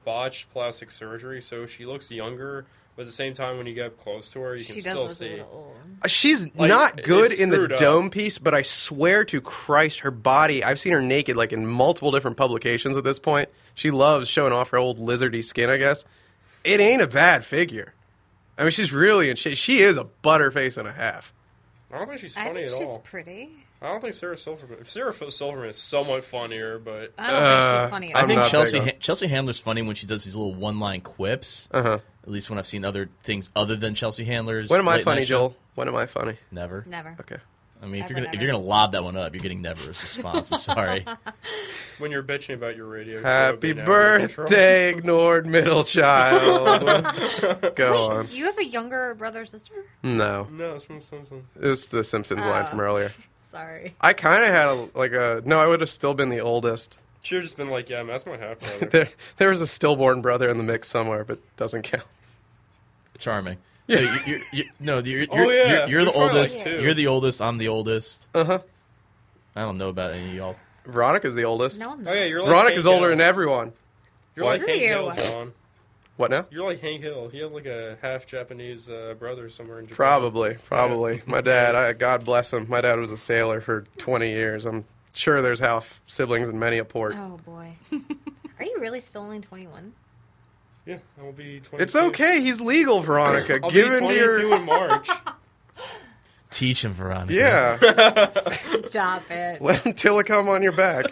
[SPEAKER 5] botched plastic surgery, so she looks younger. But at the same time, when you get up close to her, you can still see.
[SPEAKER 2] She's
[SPEAKER 5] Like,
[SPEAKER 2] not good
[SPEAKER 5] it's
[SPEAKER 2] in the
[SPEAKER 5] screwed up.
[SPEAKER 2] dome piece, but I swear to Christ, her body, I've seen her naked like in multiple different publications at this point. She loves showing off her old lizardy skin, I guess. It ain't a bad figure. I mean, she's really in shape. She is a butterface and a half.
[SPEAKER 5] I don't think she's
[SPEAKER 3] I
[SPEAKER 5] funny
[SPEAKER 3] think
[SPEAKER 5] at
[SPEAKER 3] she's
[SPEAKER 5] all.
[SPEAKER 3] pretty.
[SPEAKER 5] I don't think Sarah Silverman. Sarah Silverman is somewhat funnier, but
[SPEAKER 3] I don't think she's funny at all.
[SPEAKER 4] I think
[SPEAKER 2] not
[SPEAKER 4] Chelsea
[SPEAKER 2] big on-
[SPEAKER 4] Chelsea Handler's funny when she does these little one-line quips.
[SPEAKER 2] Uh-huh.
[SPEAKER 4] At least when I've seen other things other than Chelsea Handler's.
[SPEAKER 2] When am I
[SPEAKER 4] late
[SPEAKER 2] funny,
[SPEAKER 4] night show.
[SPEAKER 2] Joel? When am I funny?
[SPEAKER 4] Never.
[SPEAKER 3] Never.
[SPEAKER 2] Okay.
[SPEAKER 4] I mean,
[SPEAKER 3] Ever,
[SPEAKER 4] if you're gonna lob that one up, you're getting never as a response. I'm sorry.
[SPEAKER 5] when you're bitching about your radio show
[SPEAKER 2] Happy
[SPEAKER 5] being out of control.
[SPEAKER 2] birthday, ignored middle child. Go on.
[SPEAKER 3] You have a younger brother or sister?
[SPEAKER 2] No.
[SPEAKER 5] No, it's from Simpsons.
[SPEAKER 2] It's the Simpsons line from earlier.
[SPEAKER 3] Sorry.
[SPEAKER 2] I kind of had no, I would have still been the oldest.
[SPEAKER 5] Should have just been like, yeah, that's my half brother.
[SPEAKER 2] there was a stillborn brother in the mix somewhere, but doesn't count.
[SPEAKER 4] Charming.
[SPEAKER 2] Yeah.
[SPEAKER 4] You're
[SPEAKER 5] Oh, yeah.
[SPEAKER 4] you're the
[SPEAKER 5] We're probably
[SPEAKER 4] oldest.
[SPEAKER 5] like two.
[SPEAKER 4] You're the oldest. I'm the oldest.
[SPEAKER 2] Uh-huh.
[SPEAKER 4] I don't know about any of y'all.
[SPEAKER 2] Veronica's the oldest.
[SPEAKER 3] No, I'm
[SPEAKER 5] Oh yeah, you're like
[SPEAKER 2] Veronica's
[SPEAKER 5] Hank
[SPEAKER 2] older
[SPEAKER 5] Hill.
[SPEAKER 2] than everyone.
[SPEAKER 5] You're like
[SPEAKER 3] Screw
[SPEAKER 5] Hank
[SPEAKER 3] you.
[SPEAKER 5] Hill, John.
[SPEAKER 2] What now?
[SPEAKER 5] You're like Hank Hill. He had like a half Japanese brother somewhere in Japan.
[SPEAKER 2] Probably. My dad, God bless him, my dad was a sailor for 20 years. I'm sure there's half siblings in many a port.
[SPEAKER 3] Oh, boy. Are you really still only 21?
[SPEAKER 5] Yeah, I will be 22.
[SPEAKER 2] It's okay, he's legal, Veronica.
[SPEAKER 5] I'll
[SPEAKER 2] Give
[SPEAKER 5] be
[SPEAKER 2] in to
[SPEAKER 5] 22
[SPEAKER 2] your...
[SPEAKER 5] in March.
[SPEAKER 4] Teach him, Veronica.
[SPEAKER 2] Yeah.
[SPEAKER 3] Stop it.
[SPEAKER 2] Let him Tillicum on your back.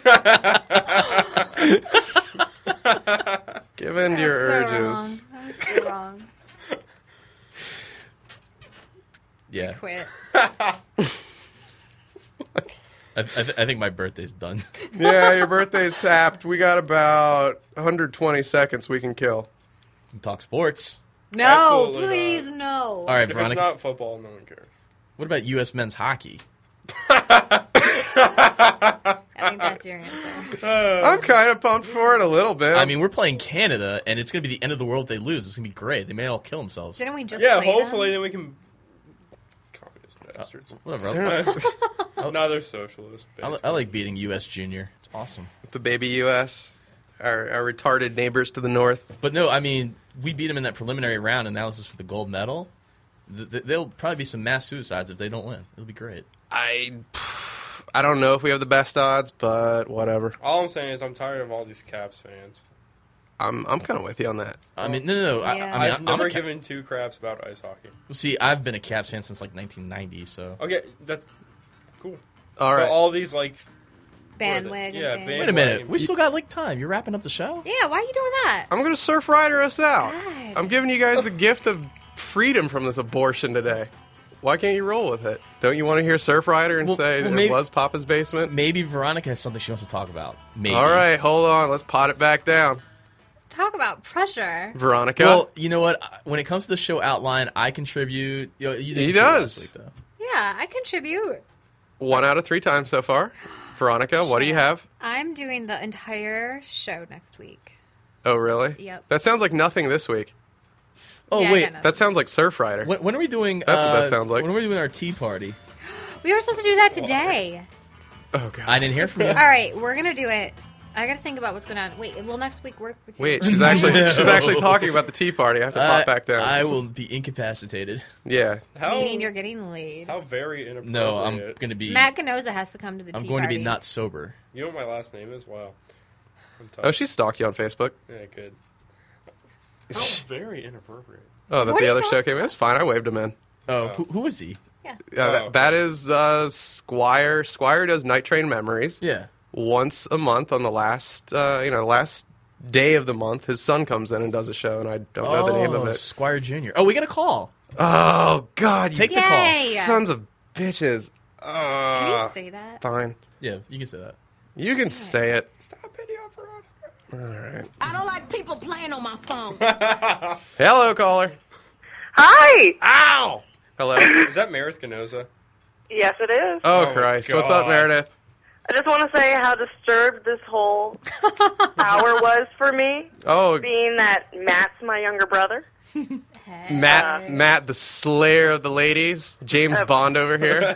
[SPEAKER 2] Give in to your urges.
[SPEAKER 3] That was so wrong.
[SPEAKER 4] Yeah.
[SPEAKER 3] Quit.
[SPEAKER 4] I think my birthday's done.
[SPEAKER 2] Yeah, your birthday's tapped. We got about 120 seconds we can kill.
[SPEAKER 4] Talk sports.
[SPEAKER 3] No,
[SPEAKER 5] Absolutely
[SPEAKER 3] please,
[SPEAKER 5] not.
[SPEAKER 3] no.
[SPEAKER 4] All right,
[SPEAKER 5] If
[SPEAKER 4] Veronica.
[SPEAKER 5] it's not football, no one cares.
[SPEAKER 4] What about U.S. men's hockey?
[SPEAKER 3] I think that's your answer.
[SPEAKER 2] I'm kind of pumped for it a little bit.
[SPEAKER 4] I mean, we're playing Canada, and it's going to be the end of the world if they lose. It's going to be great. They may all kill themselves.
[SPEAKER 3] Didn't we just
[SPEAKER 5] Yeah,
[SPEAKER 3] play
[SPEAKER 5] hopefully then we can. Communist bastards.
[SPEAKER 4] Whatever.
[SPEAKER 5] No, they're socialists.
[SPEAKER 4] I like beating U.S. Junior. It's awesome.
[SPEAKER 2] the baby U.S., our retarded neighbors to the north.
[SPEAKER 4] But no, I mean, we beat them in that preliminary round, and now this is for the gold medal. There'll probably be some mass suicides if they don't win. It'll be great.
[SPEAKER 2] I don't know if we have the best odds, but whatever.
[SPEAKER 5] All I'm saying is I'm tired of all these Caps fans.
[SPEAKER 2] I'm kind of with you on that.
[SPEAKER 4] I mean, no.
[SPEAKER 3] Yeah.
[SPEAKER 4] I mean,
[SPEAKER 5] I've never given two craps about ice hockey.
[SPEAKER 4] See, I've been a Caps fan since like 1990, so.
[SPEAKER 5] Okay, that's cool.
[SPEAKER 2] All right.
[SPEAKER 5] But all these like
[SPEAKER 3] Bandwagon
[SPEAKER 5] Yeah,
[SPEAKER 3] fans.
[SPEAKER 4] Wait a minute. We still got like time. You're wrapping up the show?
[SPEAKER 3] Yeah, why are you doing that?
[SPEAKER 2] I'm going to surf rider us out.
[SPEAKER 3] God.
[SPEAKER 2] I'm giving you guys the gift of freedom from this abortion today. Why can't you roll with it? Don't you want to hear Surf Rider and say that it was Papa's basement?
[SPEAKER 4] Maybe Veronica has something she wants to talk about. Maybe.
[SPEAKER 2] All right, hold on. Let's pot it back down.
[SPEAKER 3] Talk about pressure.
[SPEAKER 2] Veronica?
[SPEAKER 4] Well, you know what? When it comes to the show outline, I contribute. You
[SPEAKER 2] He
[SPEAKER 4] didn't
[SPEAKER 2] does.
[SPEAKER 4] last week, though.
[SPEAKER 3] Yeah, I contribute.
[SPEAKER 2] 1 out of 3 times so far. Veronica, what do you have?
[SPEAKER 3] I'm doing the entire show next week.
[SPEAKER 2] Oh, really?
[SPEAKER 3] Yep.
[SPEAKER 2] That sounds like nothing this week.
[SPEAKER 4] Oh,
[SPEAKER 3] Yeah, I
[SPEAKER 4] wait.
[SPEAKER 3] got nothing.
[SPEAKER 2] That sounds like Surf Rider.
[SPEAKER 4] When are we doing...
[SPEAKER 2] That's what that sounds like.
[SPEAKER 4] When are we doing our tea party?
[SPEAKER 3] We were supposed to do that today.
[SPEAKER 2] Oh, God.
[SPEAKER 4] I didn't hear from you.
[SPEAKER 3] All right, we're going to do it. I got to think about what's going on. Wait, will next week work with you?
[SPEAKER 2] Wait, she's actually talking about the tea party. I have to pop back down.
[SPEAKER 4] I will be incapacitated.
[SPEAKER 2] Yeah.
[SPEAKER 3] Meaning you're getting laid.
[SPEAKER 5] How very inappropriate.
[SPEAKER 4] No, I'm going to be...
[SPEAKER 3] Matt Canosa has to come to the
[SPEAKER 4] I'm
[SPEAKER 3] tea
[SPEAKER 4] going
[SPEAKER 3] party.
[SPEAKER 4] to be not sober.
[SPEAKER 5] You know what my last name is? Wow. I'm tough.
[SPEAKER 2] Oh, she stalked you on Facebook.
[SPEAKER 5] Yeah, good. How very inappropriate.
[SPEAKER 2] Oh, that
[SPEAKER 3] What
[SPEAKER 2] the
[SPEAKER 3] are
[SPEAKER 2] other
[SPEAKER 3] you
[SPEAKER 2] show came in? It's fine. I waved him in.
[SPEAKER 4] Oh, who is he?
[SPEAKER 3] Yeah.
[SPEAKER 2] That is Squire. Squire does Night Train Memories.
[SPEAKER 4] Yeah.
[SPEAKER 2] Once a month on the last, last day of the month, his son comes in and does a show, and I don't know the name of it.
[SPEAKER 4] Squire Jr. Oh, we got a call.
[SPEAKER 2] Oh, God.
[SPEAKER 4] Take the call.
[SPEAKER 3] Yay!
[SPEAKER 2] Sons of bitches.
[SPEAKER 3] Can you say that?
[SPEAKER 2] Fine.
[SPEAKER 4] Yeah, you can say that.
[SPEAKER 2] You can say it.
[SPEAKER 5] Stop video for
[SPEAKER 2] All right.
[SPEAKER 9] I don't like people playing on my phone.
[SPEAKER 2] Hello, caller.
[SPEAKER 15] Hi.
[SPEAKER 2] Ow! Hello.
[SPEAKER 5] Is that Meredith Canosa?
[SPEAKER 15] Yes, it is.
[SPEAKER 2] Oh,
[SPEAKER 5] Oh,
[SPEAKER 2] Christ. What's up,
[SPEAKER 5] God.
[SPEAKER 2] Meredith?
[SPEAKER 15] I just want to say how disturbed this whole hour was for me,
[SPEAKER 2] Oh,
[SPEAKER 15] being that Matt's my younger brother.
[SPEAKER 2] Matt, the slayer of the ladies. James Bond over here.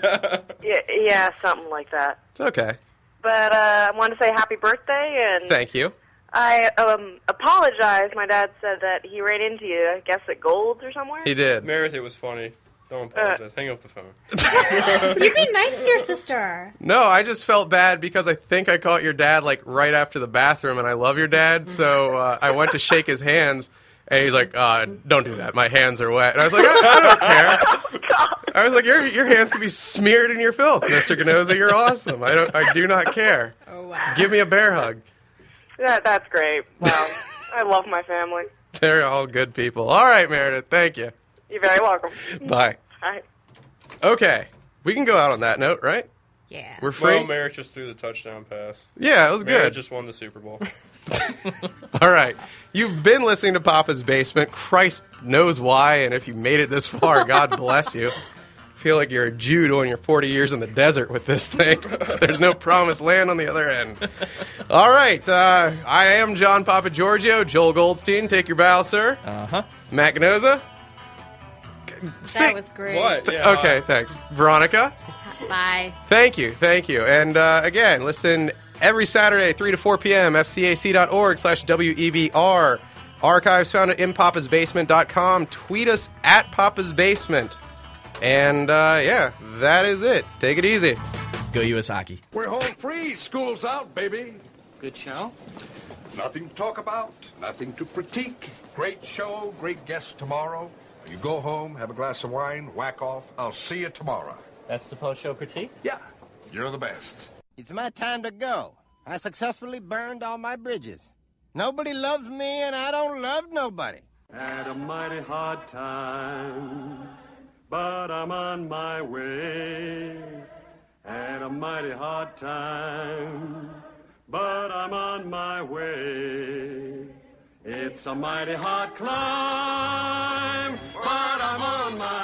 [SPEAKER 15] Yeah, something like that.
[SPEAKER 2] It's okay.
[SPEAKER 15] But I want to say happy birthday, and
[SPEAKER 2] Thank you.
[SPEAKER 15] I apologize. My dad said that he ran into you, I guess at Gold's or somewhere.
[SPEAKER 2] He did.
[SPEAKER 5] Meredith, it was funny. Don't apologize. Hang up the phone.
[SPEAKER 3] You be nice to your sister.
[SPEAKER 2] No, I just felt bad because I think I caught your dad like right after the bathroom, and I love your dad, so I went to shake his hands, and he's like, "Don't do that. My hands are wet." And I was like, "I don't care." I was like, "Your hands can be smeared in your filth, Mr. Ganoza. You're awesome. I do not care.
[SPEAKER 3] Oh wow.
[SPEAKER 2] Give me a bear hug."
[SPEAKER 15] That's great. Wow. I love my family.
[SPEAKER 2] They're all good people. All right, Meredith. Thank you.
[SPEAKER 15] You're very welcome.
[SPEAKER 2] Bye.
[SPEAKER 15] Bye.
[SPEAKER 2] Okay. We can go out on that note, right?
[SPEAKER 3] Yeah.
[SPEAKER 2] We're free?
[SPEAKER 5] Well, Merrick just threw the touchdown pass.
[SPEAKER 2] Yeah, it was
[SPEAKER 5] Merrick
[SPEAKER 2] good.
[SPEAKER 5] just won the Super Bowl.
[SPEAKER 2] All right. You've been listening to Papa's Basement. Christ knows why, and if you made it this far, God bless you. I feel like you're a Jew doing your 40 years in the desert with this thing. There's no promised land on the other end. All right. I am John Papa Giorgio. Joel Goldstein, take your bow, sir.
[SPEAKER 4] Uh-huh.
[SPEAKER 2] Matt Ganoza.
[SPEAKER 3] That was great.
[SPEAKER 5] What? Yeah,
[SPEAKER 2] Okay, thanks. Veronica.
[SPEAKER 3] Bye.
[SPEAKER 2] Thank you. And again, listen every Saturday, 3 to 4 p.m., fcac.org/WEBR. Archives found at inpapasbasement.com. Tweet us at Papa's Basement. And, yeah, that is it. Take it easy.
[SPEAKER 4] Go U.S. Hockey.
[SPEAKER 6] We're home free. School's out, baby.
[SPEAKER 16] Good show.
[SPEAKER 6] Nothing to talk about, nothing to critique. Great show, great guests tomorrow. You go home, have a glass of wine, whack off. I'll see you tomorrow.
[SPEAKER 16] That's the post-show critique?
[SPEAKER 6] Yeah, you're the best.
[SPEAKER 17] It's my time to go. I successfully burned all my bridges. Nobody loves me, and I don't love nobody.
[SPEAKER 18] Had a mighty hard time, but I'm on my way. Had a mighty hard time, but I'm on my way. It's a mighty hard climb, but I'm on my